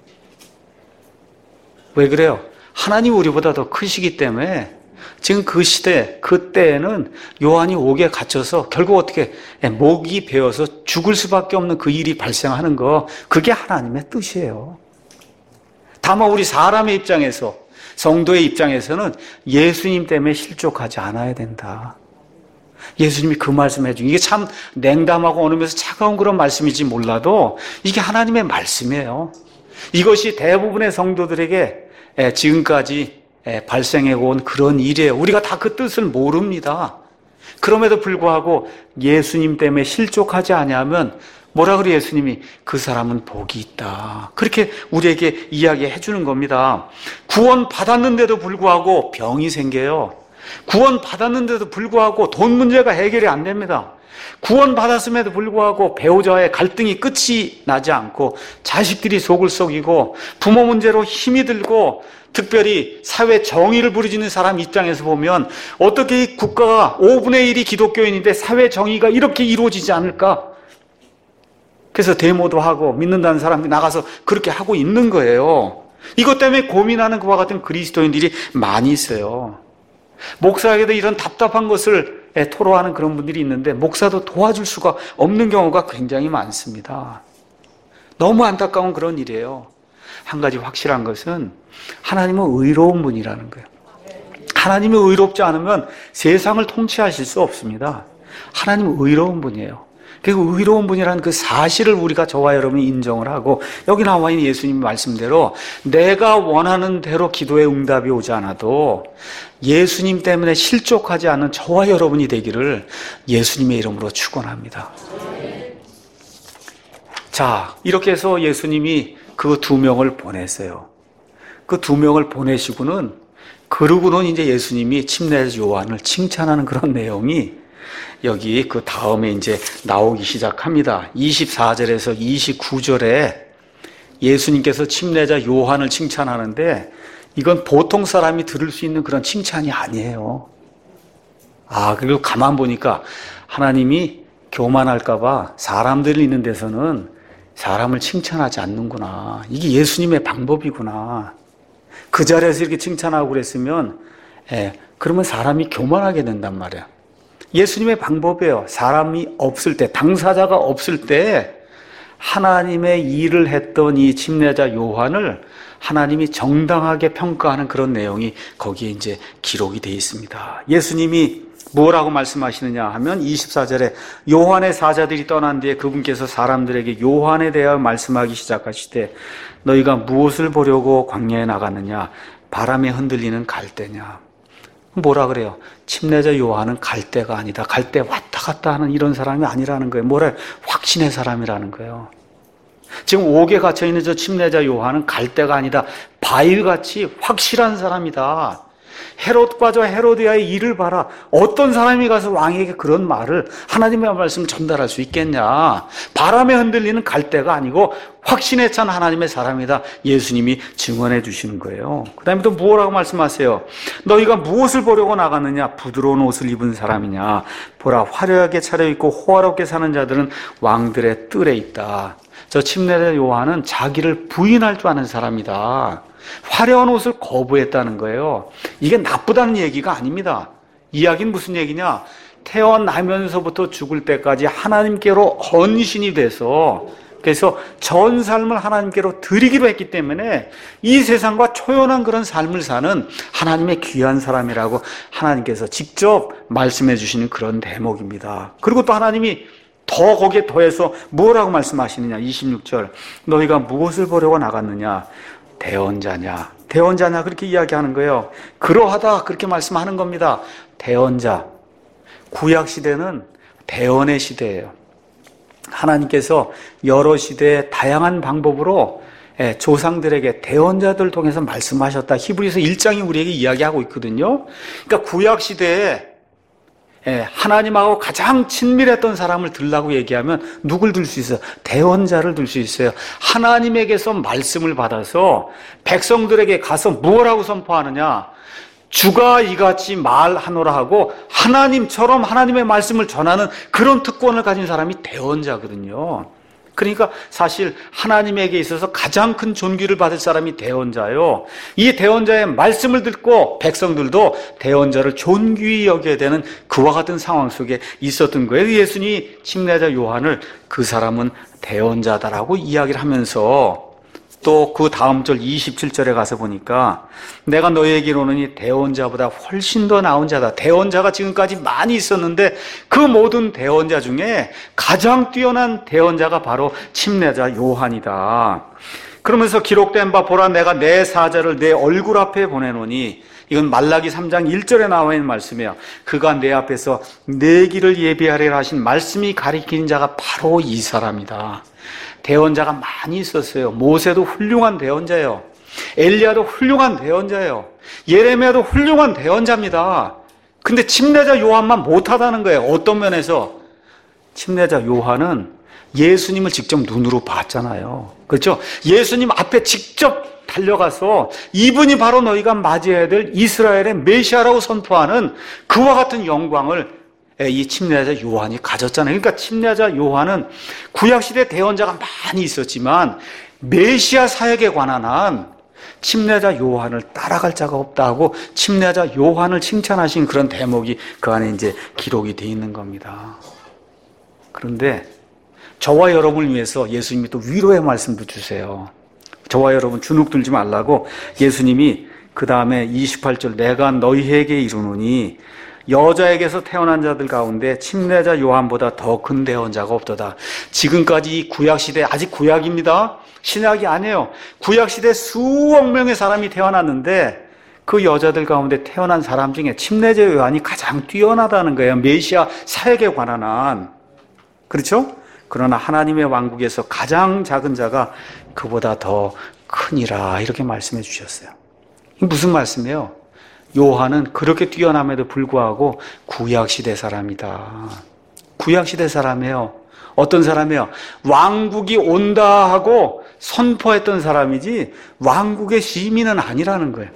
왜 그래요? 하나님 우리보다 더 크시기 때문에 지금 그 시대, 그 때에는 요한이 옥에 갇혀서 결국 어떻게 목이 베어서 죽을 수밖에 없는 그 일이 발생하는 거, 그게 하나님의 뜻이에요. 다만 우리 사람의 입장에서, 성도의 입장에서는 예수님 때문에 실족하지 않아야 된다. 예수님이 그 말씀 해주고, 이게 참 냉담하고 어느면서 차가운 그런 말씀이지 몰라도 이게 하나님의 말씀이에요. 이것이 대부분의 성도들에게 지금까지 발생해온 그런 일이에요. 우리가 다 그 뜻을 모릅니다. 그럼에도 불구하고 예수님 때문에 실족하지 아니하면 뭐라 그래? 예수님이 그 사람은 복이 있다. 그렇게 우리에게 이야기해 주는 겁니다. 구원 받았는데도 불구하고 병이 생겨요. 구원 받았는데도 불구하고 돈 문제가 해결이 안 됩니다. 구원 받았음에도 불구하고 배우자와의 갈등이 끝이 나지 않고 자식들이 속을 썩이고 부모 문제로 힘이 들고, 특별히 사회 정의를 부르짖는 사람 입장에서 보면 어떻게 이 국가가 오분의 일이 기독교인인데 사회 정의가 이렇게 이루어지지 않을까? 그래서 데모도 하고 믿는다는 사람이 나가서 그렇게 하고 있는 거예요. 이것 때문에 고민하는 그와 같은 그리스도인들이 많이 있어요. 목사에게도 이런 답답한 것을 토로하는 그런 분들이 있는데 목사도 도와줄 수가 없는 경우가 굉장히 많습니다. 너무 안타까운 그런 일이에요. 한 가지 확실한 것은 하나님은 의로운 분이라는 거예요. 하나님이 의롭지 않으면 세상을 통치하실 수 없습니다. 하나님은 의로운 분이에요. 그리고 의로운 분이라는 그 사실을 우리가, 저와 여러분이 인정을 하고, 여기 나와 있는 예수님 말씀대로 내가 원하는 대로 기도의 응답이 오지 않아도 예수님 때문에 실족하지 않는 저와 여러분이 되기를 예수님의 이름으로 축원합니다. 자, 이렇게 해서 예수님이 그 두 명을 보냈어요. 그 두 명을 보내시고는, 그러고는 이제 예수님이 침례자 요한을 칭찬하는 그런 내용이 여기 그 다음에 이제 나오기 시작합니다. 이십사 절에서 이십구 절에 예수님께서 침례자 요한을 칭찬하는데 이건 보통 사람이 들을 수 있는 그런 칭찬이 아니에요. 아, 그리고 가만 보니까 하나님이 교만할까봐 사람들이 있는 데서는 사람을 칭찬하지 않는구나. 이게 예수님의 방법이구나. 그 자리에서 이렇게 칭찬하고 그랬으면, 예, 그러면 사람이 교만하게 된단 말이야. 예수님의 방법이에요. 사람이 없을 때, 당사자가 없을 때 하나님의 일을 했던 이 침례자 요한을 하나님이 정당하게 평가하는 그런 내용이 거기에 이제 기록이 되어 있습니다. 예수님이 뭐라고 말씀하시느냐 하면 이십사 절에 요한의 사자들이 떠난 뒤에 그분께서 사람들에게 요한에 대하여 말씀하기 시작하시되 너희가 무엇을 보려고 광야에 나갔느냐? 바람에 흔들리는 갈대냐? 뭐라 그래요? 침례자 요한은 갈대가 아니다. 갈대 왔다 갔다 하는 이런 사람이 아니라는 거예요. 뭐래? 확신의 사람이라는 거예요. 지금 옥에 갇혀있는 저 침례자 요한은 갈대가 아니다. 바위같이 확실한 사람이다. 헤롯과 저 헤로디아의 일을 봐라. 어떤 사람이 가서 왕에게 그런 말을 하나님의 말씀을 전달할 수 있겠냐. 바람에 흔들리는 갈대가 아니고 확신에 찬 하나님의 사람이다. 예수님이 증언해 주시는 거예요. 그 다음에 또 뭐라고 말씀하세요? 너희가 무엇을 보려고 나갔느냐? 부드러운 옷을 입은 사람이냐? 보라, 화려하게 차려입고 호화롭게 사는 자들은 왕들의 뜰에 있다. 저 침례자 요한은 자기를 부인할 줄 아는 사람이다. 화려한 옷을 거부했다는 거예요. 이게 나쁘다는 얘기가 아닙니다. 이야기는 무슨 얘기냐? 태어나면서부터 죽을 때까지 하나님께로 헌신이 돼서 그래서 전 삶을 하나님께로 드리기로 했기 때문에 이 세상과 초연한 그런 삶을 사는 하나님의 귀한 사람이라고 하나님께서 직접 말씀해 주시는 그런 대목입니다. 그리고 또 하나님이 더 거기에 더해서 뭐라고 말씀하시느냐? 이십육 절 너희가 무엇을 보려고 나갔느냐? 대언자냐? 대언자냐? 그렇게 이야기하는 거예요. 그러하다 그렇게 말씀하는 겁니다. 대언자. 구약시대는 대언의 시대예요. 하나님께서 여러 시대에 다양한 방법으로 조상들에게 대언자들을 통해서 말씀하셨다. 히브리서 일 장이 우리에게 이야기하고 있거든요. 그러니까 구약시대에 하나님하고 가장 친밀했던 사람을 들라고 얘기하면 누굴 들 수 있어요? 대언자를 들 수 있어요. 하나님에게서 말씀을 받아서 백성들에게 가서 무엇라고 선포하느냐? 주가 이같이 말하노라 하고 하나님처럼 하나님의 말씀을 전하는 그런 특권을 가진 사람이 대언자거든요. 그러니까 사실 하나님에게 있어서 가장 큰 존귀를 받을 사람이 대언자요. 이 대언자의 말씀을 듣고 백성들도 대언자를 존귀히 여겨야 되는 그와 같은 상황 속에 있었던 거예요. 예수님이 침례자 요한을 그 사람은 대언자다라고 이야기를 하면서 또 그 다음 절 이십칠 절에 가서 보니까 내가 너희에게 이르노니 대언자보다 훨씬 더 나은 자다. 대언자가 지금까지 많이 있었는데 그 모든 대언자 중에 가장 뛰어난 대언자가 바로 침례자 요한이다. 그러면서 기록된 바 보라 내가 내 사자를 내 얼굴 앞에 보내노니 이건 말라기 삼 장 일 절에 나와 있는 말씀이에요. 그가 내 앞에서 내 길을 예비하리라 하신 말씀이 가리키는 자가 바로 이 사람이다. 대언자가 많이 있었어요. 모세도 훌륭한 대언자예요. 엘리야도 훌륭한 대언자예요. 예레미야도 훌륭한 대언자입니다. 근데 침례자 요한만 못하다는 거예요. 어떤 면에서? 침례자 요한은 예수님을 직접 눈으로 봤잖아요. 그렇죠? 예수님 앞에 직접 달려가서 이분이 바로 너희가 맞이해야 될 이스라엘의 메시아라고 선포하는 그와 같은 영광을 이 침례자 요한이 가졌잖아요. 그러니까 침례자 요한은 구약시대 대언자가 많이 있었지만 메시아 사역에 관한 한 침례자 요한을 따라갈 자가 없다고 침례자 요한을 칭찬하신 그런 대목이 그 안에 이제 기록이 되어 있는 겁니다. 그런데 저와 여러분을 위해서 예수님이 또 위로의 말씀도 주세요. 저와 여러분 주눅 들지 말라고 예수님이 그 다음에 이십팔 절 내가 너희에게 이르노니 여자에게서 태어난 자들 가운데 침례자 요한보다 더 큰 대언자가 없도다. 지금까지 이 구약시대, 아직 구약입니다. 신약이 아니에요. 구약시대 수억 명의 사람이 태어났는데 그 여자들 가운데 태어난 사람 중에 침례자 요한이 가장 뛰어나다는 거예요. 메시아 사역에 관한 한. 그렇죠? 그러나 하나님의 왕국에서 가장 작은 자가 그보다 더 크니라 이렇게 말씀해 주셨어요. 이게 무슨 말씀이에요? 요한은 그렇게 뛰어남에도 불구하고 구약시대 사람이다. 구약시대 사람이에요. 어떤 사람이에요? 왕국이 온다 하고 선포했던 사람이지 왕국의 시민은 아니라는 거예요.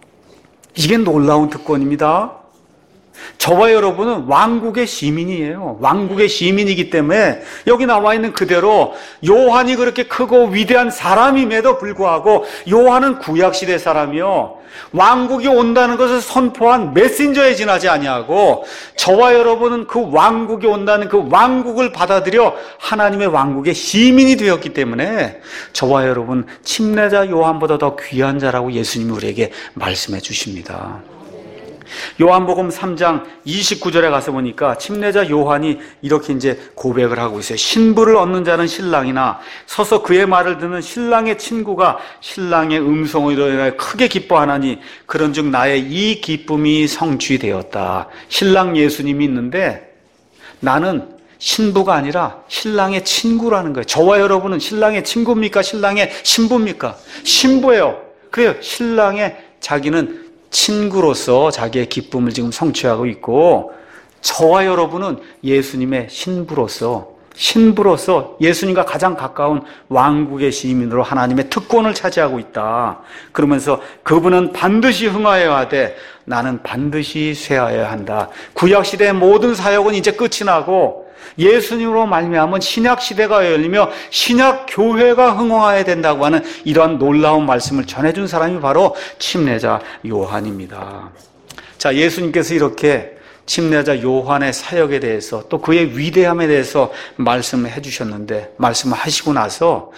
이게 놀라운 특권입니다. 저와 여러분은 왕국의 시민이에요. 왕국의 시민이기 때문에 여기 나와 있는 그대로 요한이 그렇게 크고 위대한 사람임에도 불구하고 요한은 구약시대 사람이요, 왕국이 온다는 것을 선포한 메신저에 지나지 아니하고 저와 여러분은 그 왕국이 온다는 그 왕국을 받아들여 하나님의 왕국의 시민이 되었기 때문에 저와 여러분 침례자 요한보다 더 귀한 자라고 예수님이 우리에게 말씀해 주십니다. 요한복음 삼 장 이십구 절에 가서 보니까 침례자 요한이 이렇게 이제 고백을 하고 있어요. 신부를 얻는 자는 신랑이나 서서 그의 말을 듣는 신랑의 친구가 신랑의 음성으로 인하여 크게 기뻐하나니 그런즉 나의 이 기쁨이 성취되었다. 신랑 예수님이 있는데 나는 신부가 아니라 신랑의 친구라는 거예요. 저와 여러분은 신랑의 친구입니까? 신랑의 신부입니까? 신부예요. 그래요. 신랑의 자기는 친구로서 자기의 기쁨을 지금 성취하고 있고, 저와 여러분은 예수님의 신부로서 신부로서 예수님과 가장 가까운 왕국의 시민으로 하나님의 특권을 차지하고 있다. 그러면서 그분은 반드시 흥하여야 하되 나는 반드시 쇠하여야 한다. 구약시대의 모든 사역은 이제 끝이 나고 예수님으로 말미암은 신약시대가 열리며 신약교회가 흥황해야 된다고 하는 이러한 놀라운 말씀을 전해준 사람이 바로 침례자 요한입니다. 자, 예수님께서 이렇게 침례자 요한의 사역에 대해서 또 그의 위대함에 대해서 말씀을 해주셨는데, 말씀을 하시고 나서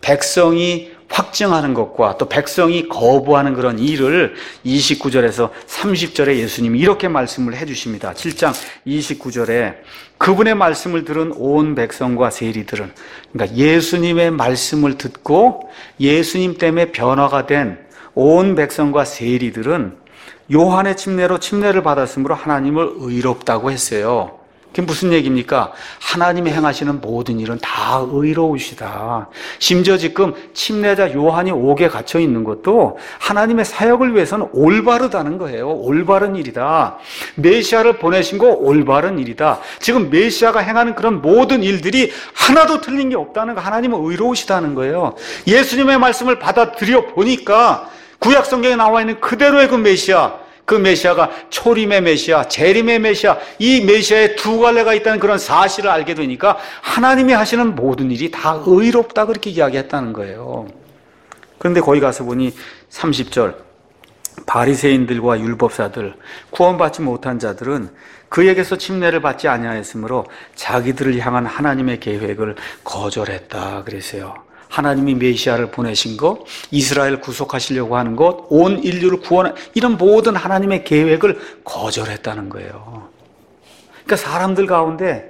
백성이 확증하는 것과 또 백성이 거부하는 그런 일을 이십구 절에서 삼십 절에 예수님이 이렇게 말씀을 해주십니다. 칠 장 이십구 절에 그분의 말씀을 들은 온 백성과 세리들은, 그러니까 예수님의 말씀을 듣고 예수님 때문에 변화가 된 온 백성과 세리들은 요한의 침례로 침례를 받았으므로 하나님을 의롭다고 했어요. 그게 무슨 얘기입니까? 하나님이 행하시는 모든 일은 다 의로우시다. 심지어 지금 침례자 요한이 옥에 갇혀 있는 것도 하나님의 사역을 위해서는 올바르다는 거예요. 올바른 일이다. 메시아를 보내신 거 올바른 일이다. 지금 메시아가 행하는 그런 모든 일들이 하나도 틀린 게 없다는 거, 하나님은 의로우시다는 거예요. 예수님의 말씀을 받아들여 보니까 구약 성경에 나와 있는 그대로의 그 메시아, 그 메시아가 초림의 메시아, 재림의 메시아, 이 메시아의 두 갈래가 있다는 그런 사실을 알게 되니까 하나님이 하시는 모든 일이 다 의롭다, 그렇게 이야기했다는 거예요. 그런데 거기 가서 보니 삼십 절, 바리새인들과 율법사들, 구원받지 못한 자들은 그에게서 침례를 받지 아니하였으므로 자기들을 향한 하나님의 계획을 거절했다 그랬어요. 하나님이 메시아를 보내신 것, 이스라엘을 구속하시려고 하는 것, 온 인류를 구원하는 이런 모든 하나님의 계획을 거절했다는 거예요. 그러니까 사람들 가운데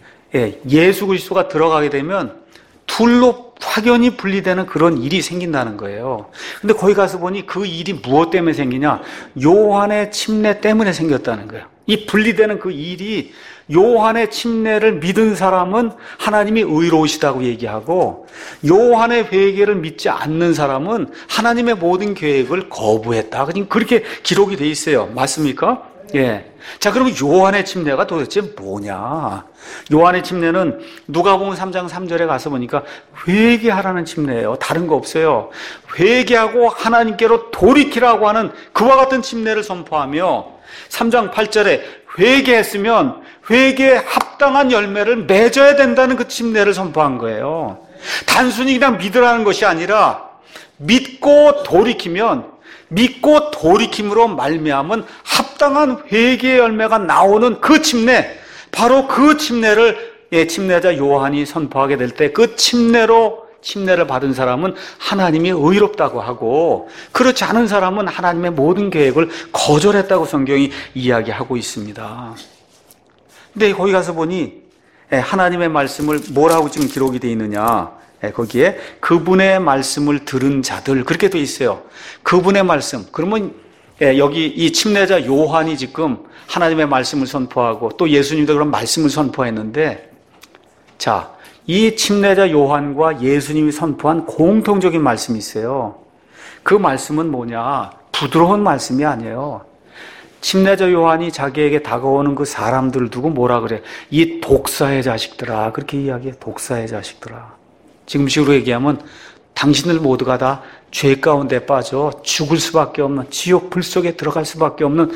예수 그리스도가 들어가게 되면 둘로 확연히 분리되는 그런 일이 생긴다는 거예요. 근데 거기 가서 보니 그 일이 무엇 때문에 생기냐? 요한의 침례 때문에 생겼다는 거예요. 이 분리되는 그 일이, 요한의 침례를 믿은 사람은 하나님이 의로우시다고 얘기하고, 요한의 회개를 믿지 않는 사람은 하나님의 모든 계획을 거부했다. 그렇게 기록이 돼 있어요. 맞습니까? 예. 자, 그러면 요한의 침례가 도대체 뭐냐? 요한의 침례는 누가복음 삼 장 삼 절에 가서 보니까 회개하라는 침례예요. 다른 거 없어요. 회개하고 하나님께로 돌이키라고 하는 그와 같은 침례를 선포하며, 삼 장 팔 절에 회개했으면 회개에 합당한 열매를 맺어야 된다는 그 침례를 선포한 거예요. 단순히 그냥 믿으라는 것이 아니라 믿고 돌이키면, 믿고 돌이킴으로 말미암은 합당한 회개의 열매가 나오는 그 침례, 바로 그 침례를 예, 침례자 요한이 선포하게 될 때 그 침례로 침례를 받은 사람은 하나님이 의롭다고 하고, 그렇지 않은 사람은 하나님의 모든 계획을 거절했다고 성경이 이야기하고 있습니다. 근데 거기 가서 보니 하나님의 말씀을 뭐라고 지금 기록이 되어 있느냐? 거기에 그분의 말씀을 들은 자들, 그렇게 되어 있어요. 그분의 말씀. 그러면 여기 이 침례자 요한이 지금 하나님의 말씀을 선포하고 또 예수님도 그런 말씀을 선포했는데, 자, 이 침례자 요한과 예수님이 선포한 공통적인 말씀이 있어요. 그 말씀은 뭐냐? 부드러운 말씀이 아니에요. 침례자 요한이 자기에게 다가오는 그 사람들을 두고 뭐라 그래? 이 독사의 자식들아. 그렇게 이야기해. 독사의 자식들아. 지금식으로 얘기하면 당신들 모두가 다 죄 가운데 빠져 죽을 수밖에 없는, 지옥 불 속에 들어갈 수밖에 없는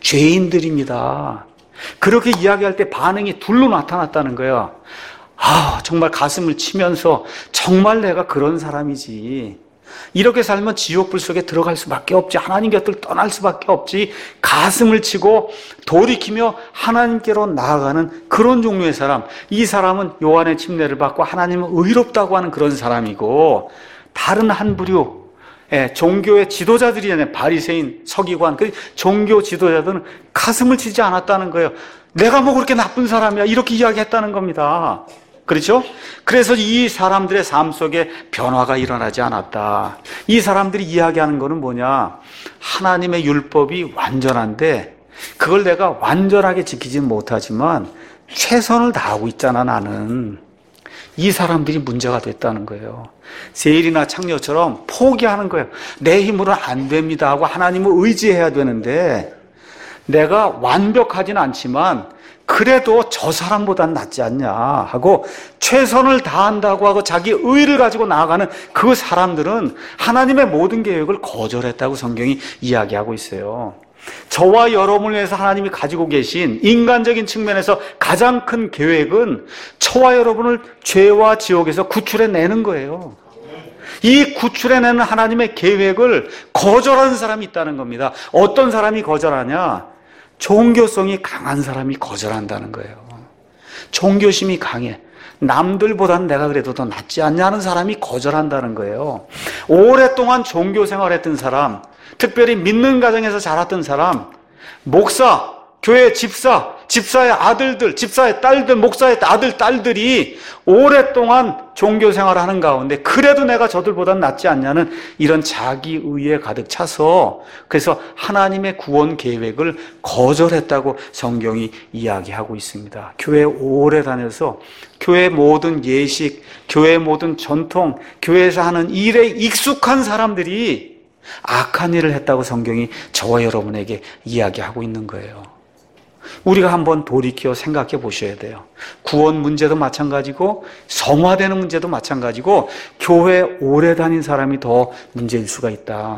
죄인들입니다. 그렇게 이야기할 때 반응이 둘로 나타났다는 거예요. 아, 정말 가슴을 치면서 정말 내가 그런 사람이지. 이렇게 살면 지옥 불 속에 들어갈 수밖에 없지. 하나님 곁을 떠날 수밖에 없지. 가슴을 치고 돌이키며 하나님께로 나아가는 그런 종류의 사람. 이 사람은 요한의 침례를 받고 하나님은 의롭다고 하는 그런 사람이고, 다른 한 부류, 예, 종교의 지도자들이잖아요. 바리새인, 서기관, 그 종교 지도자들은 가슴을 치지 않았다는 거예요. 내가 뭐 그렇게 나쁜 사람이야, 이렇게 이야기했다는 겁니다. 그렇죠? 그래서 이 사람들의 삶 속에 변화가 일어나지 않았다. 이 사람들이 이야기하는 거는 뭐냐? 하나님의 율법이 완전한데 그걸 내가 완전하게 지키지는 못하지만 최선을 다하고 있잖아, 나는. 이 사람들이 문제가 됐다는 거예요. 세일이나 창녀처럼 포기하는 거예요. 내 힘으로는 안 됩니다 하고 하나님을 의지해야 되는데, 내가 완벽하진 않지만 그래도 저 사람보단 낫지 않냐 하고 최선을 다한다고 하고 자기 의를 가지고 나아가는 그 사람들은 하나님의 모든 계획을 거절했다고 성경이 이야기하고 있어요. 저와 여러분을 위해서 하나님이 가지고 계신 인간적인 측면에서 가장 큰 계획은 저와 여러분을 죄와 지옥에서 구출해내는 거예요. 이 구출해내는 하나님의 계획을 거절하는 사람이 있다는 겁니다. 어떤 사람이 거절하냐? 종교성이 강한 사람이 거절한다는 거예요. 종교심이 강해. 남들보다는 내가 그래도 더 낫지 않냐 하는 사람이 거절한다는 거예요. 오랫동안 종교 생활했던 사람, 특별히 믿는 가정에서 자랐던 사람, 목사, 교회 집사, 집사의 아들들, 집사의 딸들, 목사의 아들, 딸들이 오랫동안 종교 생활을 하는 가운데 그래도 내가 저들보다는 낫지 않냐는 이런 자기의에 가득 차서, 그래서 하나님의 구원 계획을 거절했다고 성경이 이야기하고 있습니다. 교회 오래 다녀서 교회 모든 예식, 교회 모든 전통, 교회에서 하는 일에 익숙한 사람들이 악한 일을 했다고 성경이 저와 여러분에게 이야기하고 있는 거예요. 우리가 한번 돌이켜 생각해 보셔야 돼요. 구원 문제도 마찬가지고 성화되는 문제도 마찬가지고 교회 오래 다닌 사람이 더 문제일 수가 있다.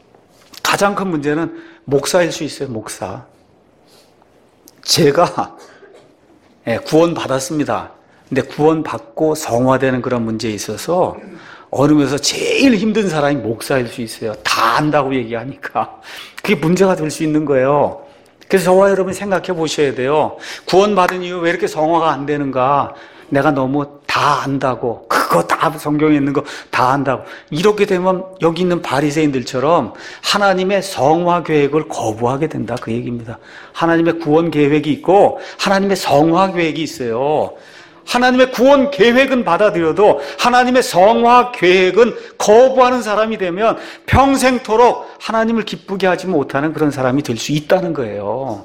가장 큰 문제는 목사일 수 있어요. 목사. 제가 구원 받았습니다. 근데 구원 받고 성화되는 그런 문제에 있어서 어느 면에서 제일 힘든 사람이 목사일 수 있어요. 다 안다고 얘기하니까 그게 문제가 될 수 있는 거예요. 그래서 저와 여러분이 생각해 보셔야 돼요. 구원받은 이후 왜 이렇게 성화가 안 되는가? 내가 너무 다 안다고, 그거 다 성경에 있는 거 다 안다고. 이렇게 되면 여기 있는 바리새인들처럼 하나님의 성화 계획을 거부하게 된다, 그 얘기입니다. 하나님의 구원 계획이 있고 하나님의 성화 계획이 있어요. 하나님의 구원 계획은 받아들여도 하나님의 성화 계획은 거부하는 사람이 되면 평생토록 하나님을 기쁘게 하지 못하는 그런 사람이 될 수 있다는 거예요.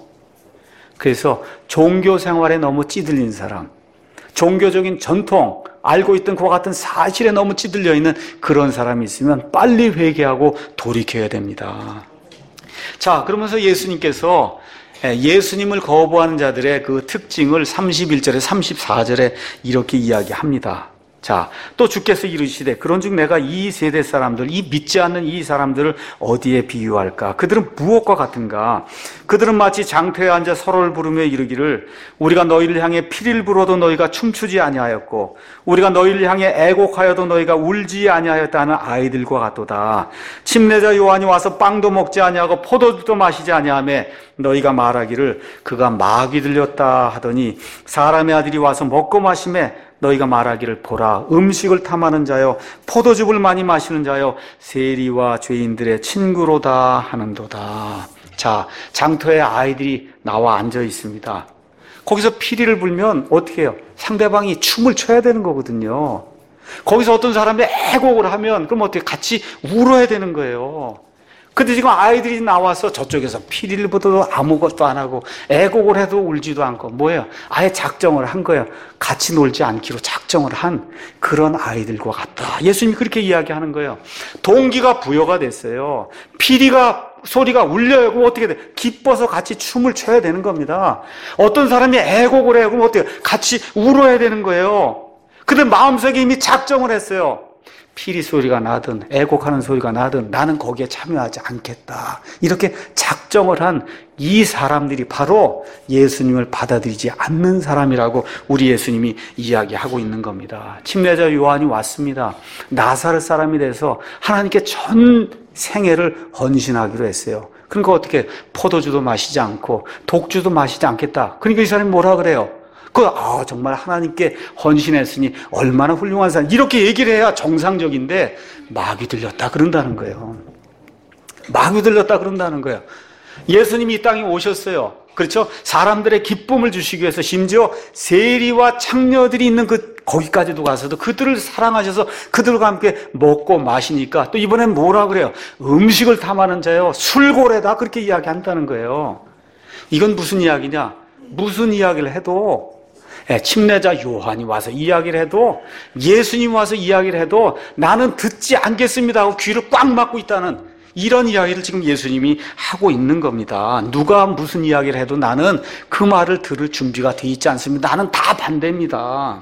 그래서 종교 생활에 너무 찌들린 사람, 종교적인 전통, 알고 있던 그와 같은 사실에 너무 찌들려 있는 그런 사람이 있으면 빨리 회개하고 돌이켜야 됩니다. 자, 그러면서 예수님께서 예수님을 거부하는 자들의 그 특징을 삼십일 절에 삼십사 절에 이렇게 이야기합니다. 자, 또 주께서 이르시되 그런즉 내가 이 세대 사람들, 이 믿지 않는 이 사람들을 어디에 비유할까? 그들은 무엇과 같은가? 그들은 마치 장터에 앉아 서로를 부르며 이르기를 우리가 너희를 향해 피를 불어도 너희가 춤추지 아니하였고 우리가 너희를 향해 애곡하여도 너희가 울지 아니하였다 하는 아이들과 같도다. 침례자 요한이 와서 빵도 먹지 아니하고 포도주도 마시지 아니하며 너희가 말하기를 그가 마귀 들렸다 하더니 사람의 아들이 와서 먹고 마시매 너희가 말하기를 보라 음식을 탐하는 자여 포도즙을 많이 마시는 자여 세리와 죄인들의 친구로다 하는도다. 자, 장터에 아이들이 나와 앉아 있습니다. 거기서 피리를 불면 어떻게 해요? 상대방이 춤을 춰야 되는 거거든요. 거기서 어떤 사람이 애곡을 하면 그럼 어떻게 같이 울어야 되는 거예요. 근데 지금 아이들이 나와서 저쪽에서 피리를 불어도 아무것도 안 하고 애곡을 해도 울지도 않고 뭐예요? 아예 작정을 한 거예요. 같이 놀지 않기로 작정을 한 그런 아이들과 같다. 예수님이 그렇게 이야기하는 거예요. 동기가 부여가 됐어요. 피리가 소리가 울려요. 그럼 어떻게 돼? 기뻐서 같이 춤을 춰야 되는 겁니다. 어떤 사람이 애곡을 해요. 그럼 어떻게 돼요? 같이 울어야 되는 거예요. 근데 마음속에 이미 작정을 했어요. 피리 소리가 나든 애곡하는 소리가 나든 나는 거기에 참여하지 않겠다. 이렇게 작정을 한 이 사람들이 바로 예수님을 받아들이지 않는 사람이라고 우리 예수님이 이야기하고 있는 겁니다. 침례자 요한이 왔습니다. 나사렛 사람이 돼서 하나님께 전 생애를 헌신하기로 했어요. 그러니까 어떻게 포도주도 마시지 않고 독주도 마시지 않겠다. 그러니까 이 사람이 뭐라 그래요? 그, 아, 정말 하나님께 헌신했으니 얼마나 훌륭한 사람. 이렇게 얘기를 해야 정상적인데, 마귀 들렸다 그런다는 거예요. 마귀 들렸다 그런다는 거예요. 예수님이 이 땅에 오셨어요. 그렇죠? 사람들의 기쁨을 주시기 위해서 심지어 세리와 창녀들이 있는 그, 거기까지도 가서도 그들을 사랑하셔서 그들과 함께 먹고 마시니까 또 이번엔 뭐라 그래요? 음식을 탐하는 자요. 술고래다. 그렇게 이야기한다는 거예요. 이건 무슨 이야기냐? 무슨 이야기를 해도 침례자 요한이 와서 이야기를 해도 예수님 와서 이야기를 해도 나는 듣지 않겠습니다 하고 귀를 꽉 막고 있다는 이런 이야기를 지금 예수님이 하고 있는 겁니다. 누가 무슨 이야기를 해도 나는 그 말을 들을 준비가 돼 있지 않습니다. 나는 다 반대입니다.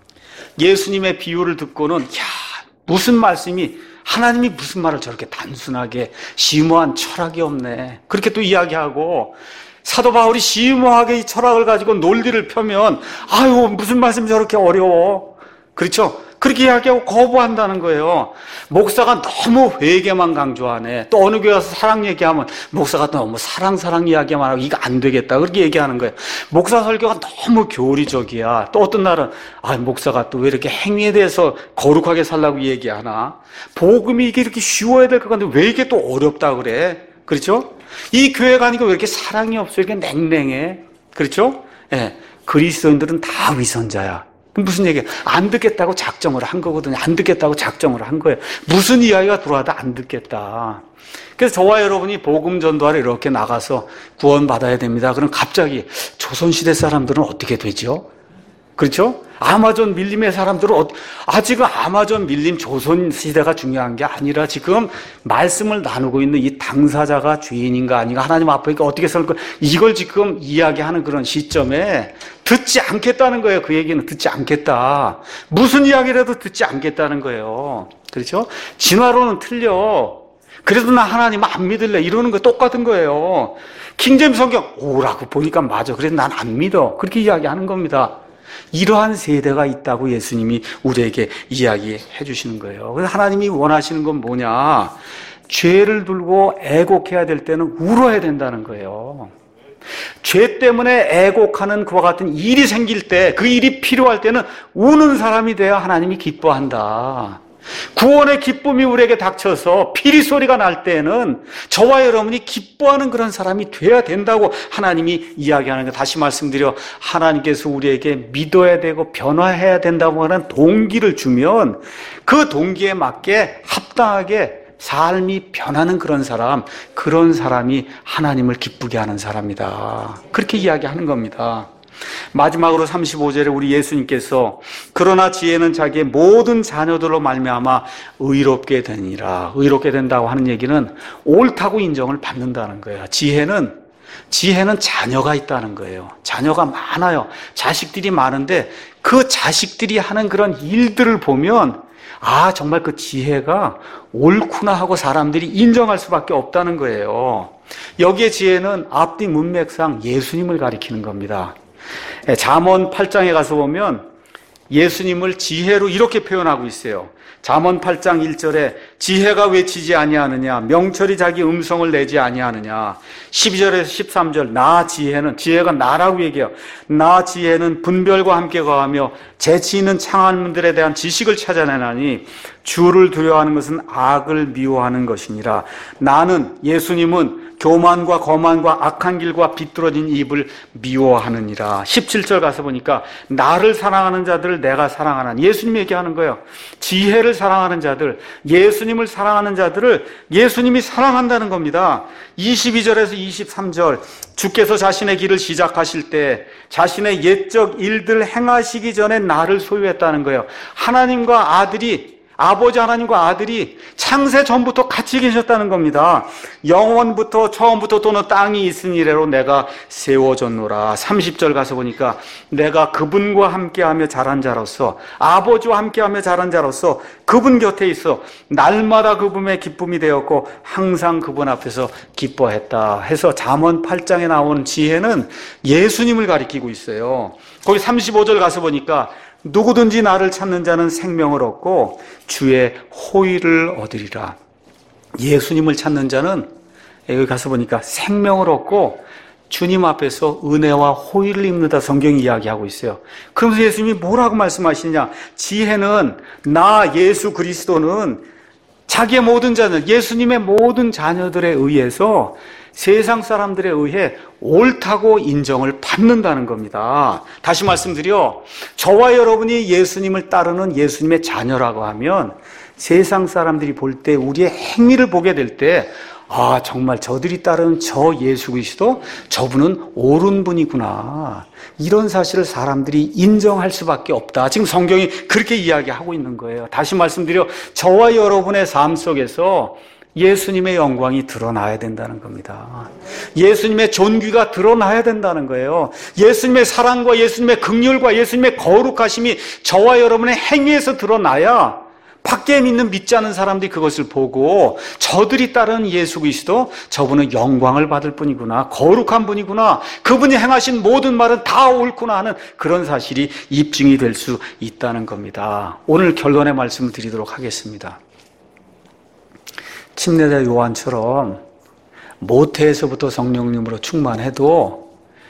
예수님의 비유를 듣고는 야, 무슨 말씀이 하나님이 무슨 말을 저렇게 단순하게 심오한 철학이 없네. 그렇게 또 이야기하고 사도 바울이 심오하게 이 철학을 가지고 논리를 펴면 아유 무슨 말씀이 저렇게 어려워. 그렇죠? 그렇게 이야기하고 거부한다는 거예요. 목사가 너무 회개만 강조하네. 또 어느 교회 와서 사랑 얘기하면 목사가 너무 사랑 사랑 이야기만 하고 이거 안 되겠다. 그렇게 얘기하는 거예요. 목사 설교가 너무 교리적이야. 또 어떤 날은 아 목사가 또 왜 이렇게 행위에 대해서 거룩하게 살라고 얘기하나. 복음이 이게 이렇게 쉬워야 될 것 같은데 왜 이게 또 어렵다 그래. 그렇죠? 이 교회 가니까 왜 이렇게 사랑이 없어? 이렇게 냉랭해? 그렇죠? 예. 그리스도인들은 다 위선자야. 무슨 얘기야? 안 듣겠다고 작정을 한 거거든요. 안 듣겠다고 작정을 한 거예요. 무슨 이야기가 들어와도 안 듣겠다. 그래서 저와 여러분이 복음 전도하러 이렇게 나가서 구원받아야 됩니다. 그럼 갑자기 조선시대 사람들은 어떻게 되죠? 그렇죠? 아마존 밀림의 사람들은 아직은 아마존 밀림 조선시대가 중요한 게 아니라 지금 말씀을 나누고 있는 이 당사자가 죄인인가 아닌가 하나님 앞에 어떻게 설 거 이걸 지금 이야기하는 그런 시점에 듣지 않겠다는 거예요. 그 얘기는 듣지 않겠다. 무슨 이야기라도 듣지 않겠다는 거예요. 그렇죠? 진화론은 틀려. 그래도 나 하나님 안 믿을래 이러는 거 똑같은 거예요. 킹제임스 성경 오라고 보니까 맞아. 그래서 난 안 믿어. 그렇게 이야기하는 겁니다. 이러한 세대가 있다고 예수님이 우리에게 이야기해 주시는 거예요. 그래서 하나님이 원하시는 건 뭐냐? 죄를 들고 애곡해야 될 때는 울어야 된다는 거예요. 죄 때문에 애곡하는 그와 같은 일이 생길 때, 그 일이 필요할 때는 우는 사람이 돼야 하나님이 기뻐한다. 구원의 기쁨이 우리에게 닥쳐서 피리 소리가 날 때에는 저와 여러분이 기뻐하는 그런 사람이 돼야 된다고 하나님이 이야기하는 거. 다시 말씀드려 하나님께서 우리에게 믿어야 되고 변화해야 된다고 하는 동기를 주면 그 동기에 맞게 합당하게 삶이 변하는 그런 사람, 그런 사람이 하나님을 기쁘게 하는 사람이다. 그렇게 이야기하는 겁니다. 마지막으로 삼십오 절에 우리 예수님께서 그러나 지혜는 자기의 모든 자녀들로 말미암아 의롭게 되니라. 의롭게 된다고 하는 얘기는 옳다고 인정을 받는다는 거예요. 지혜는 지혜는 자녀가 있다는 거예요. 자녀가 많아요. 자식들이 많은데 그 자식들이 하는 그런 일들을 보면 아 정말 그 지혜가 옳구나 하고 사람들이 인정할 수밖에 없다는 거예요. 여기에 지혜는 앞뒤 문맥상 예수님을 가리키는 겁니다. 잠언 팔 장에 가서 보면 예수님을 지혜로 이렇게 표현하고 있어요. 잠언 팔 장 일 절에 지혜가 외치지 아니하느냐, 명철이 자기 음성을 내지 아니하느냐. 십이 절에서 십삼 절 나 지혜는, 지혜가 나라고 얘기해요. 나 지혜는 분별과 함께 거하며 재치 있는 창안문들에 대한 지식을 찾아내나니 주를 두려워하는 것은 악을 미워하는 것이니라. 나는, 예수님은 교만과 거만과 악한 길과 비뚤어진 입을 미워하느니라. 십칠 절 가서 보니까 나를 사랑하는 자들을 내가 사랑하나니. 예수님 얘기하는 거예요. 지혜를 사랑하는 자들, 예수님을 사랑하는 자들을 예수님이 사랑한다는 겁니다. 이십이 절에서 이십삼 절 주께서 자신의 길을 시작하실 때 자신의 옛적 일들 행하시기 전에 나를 소유했다는 거예요. 하나님과 아들이 아버지 하나님과 아들이 창세 전부터 같이 계셨다는 겁니다. 영원부터 처음부터 또는 땅이 있으니래로 내가 세워졌노라. 삼십 절 가서 보니까 내가 그분과 함께하며 자란 자로서, 아버지와 함께하며 자란 자로서 그분 곁에 있어 날마다 그분의 기쁨이 되었고 항상 그분 앞에서 기뻐했다 해서 잠언 팔 장에 나오는 지혜는 예수님을 가리키고 있어요. 거기 삼십오 절 가서 보니까 누구든지 나를 찾는 자는 생명을 얻고 주의 호의를 얻으리라. 예수님을 찾는 자는 여기 가서 보니까 생명을 얻고 주님 앞에서 은혜와 호의를 입는다, 성경이 이야기하고 있어요. 그러면서 예수님이 뭐라고 말씀하시냐? 지혜는, 나 예수 그리스도는 자기의 모든 자녀, 예수님의 모든 자녀들에 의해서, 세상 사람들에 의해 옳다고 인정을 받는다는 겁니다. 다시 말씀드려, 저와 여러분이 예수님을 따르는 예수님의 자녀라고 하면 세상 사람들이 볼 때, 우리의 행위를 보게 될 때, 아, 정말 저들이 따르는 저 예수 그리스도, 저분은 옳은 분이구나, 이런 사실을 사람들이 인정할 수밖에 없다. 지금 성경이 그렇게 이야기하고 있는 거예요. 다시 말씀드려, 저와 여러분의 삶 속에서 예수님의 영광이 드러나야 된다는 겁니다. 예수님의 존귀가 드러나야 된다는 거예요. 예수님의 사랑과 예수님의 긍휼과 예수님의 거룩하심이 저와 여러분의 행위에서 드러나야 밖에 믿는 믿지 않은 사람들이 그것을 보고 저들이 따르는 예수 그리스도, 저분은 영광을 받을 분이구나, 거룩한 분이구나, 그분이 행하신 모든 말은 다 옳구나 하는 그런 사실이 입증이 될 수 있다는 겁니다. 오늘 결론의 말씀을 드리도록 하겠습니다. 침례자 요한처럼 모태에서부터 성령님으로 충만해도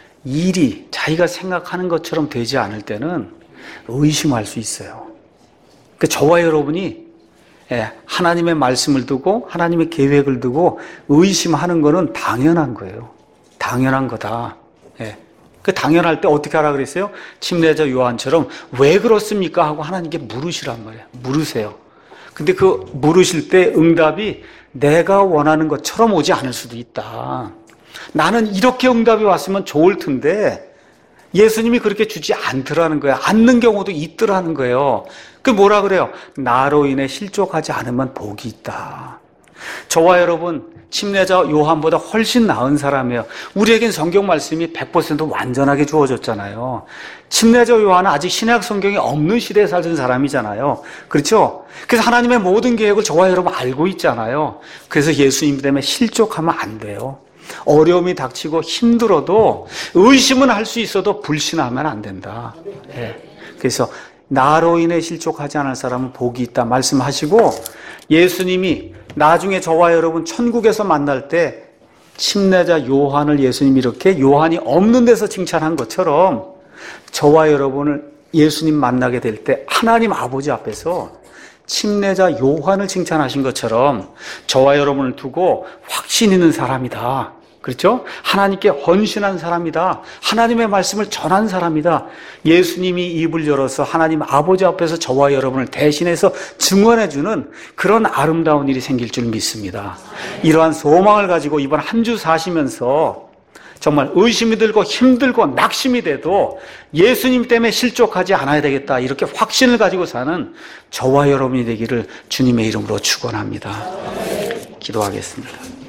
일이 자기가 생각하는 것처럼 되지 않을 때는 의심할 수 있어요. 그 저와 여러분이 하나님의 말씀을 두고 하나님의 계획을 두고 의심하는 거는 당연한 거예요. 당연한 거다. 그 당연할 때 어떻게 하라 그랬어요? 침례자 요한처럼 왜 그렇습니까? 하고 하나님께 물으시란 말이에요. 물으세요. 근데 그 물으실 때 응답이 내가 원하는 것처럼 오지 않을 수도 있다. 나는 이렇게 응답이 왔으면 좋을 텐데 예수님이 그렇게 주지 않더라는 거예요. 않는 경우도 있더라는 거예요. 그 뭐라 그래요? 나로 인해 실족하지 않으면 복이 있다. 저와 여러분, 침례자 요한보다 훨씬 나은 사람이에요. 우리에겐 성경 말씀이 백 퍼센트 완전하게 주어졌잖아요. 침례자 요한은 아직 신약 성경이 없는 시대에 살던 사람이잖아요. 그렇죠? 그래서 하나님의 모든 계획을 저와 여러분 알고 있잖아요. 그래서 예수님 때문에 실족하면 안 돼요. 어려움이 닥치고 힘들어도 의심은 할 수 있어도 불신하면 안 된다. 네. 그래서 나로 인해 실족하지 않을 사람은 복이 있다 말씀하시고, 예수님이 나중에 저와 여러분 천국에서 만날 때 침례자 요한을 예수님이 이렇게 요한이 없는 데서 칭찬한 것처럼 저와 여러분을 예수님 만나게 될 때 하나님 아버지 앞에서 침례자 요한을 칭찬하신 것처럼 저와 여러분을 두고 확신 있는 사람이다. 그렇죠? 하나님께 헌신한 사람이다. 하나님의 말씀을 전한 사람이다. 예수님이 입을 열어서 하나님 아버지 앞에서 저와 여러분을 대신해서 증언해주는 그런 아름다운 일이 생길 줄 믿습니다. 이러한 소망을 가지고 이번 한 주 사시면서 정말 의심이 들고 힘들고 낙심이 돼도 예수님 때문에 실족하지 않아야 되겠다, 이렇게 확신을 가지고 사는 저와 여러분이 되기를 주님의 이름으로 축원합니다. 기도하겠습니다.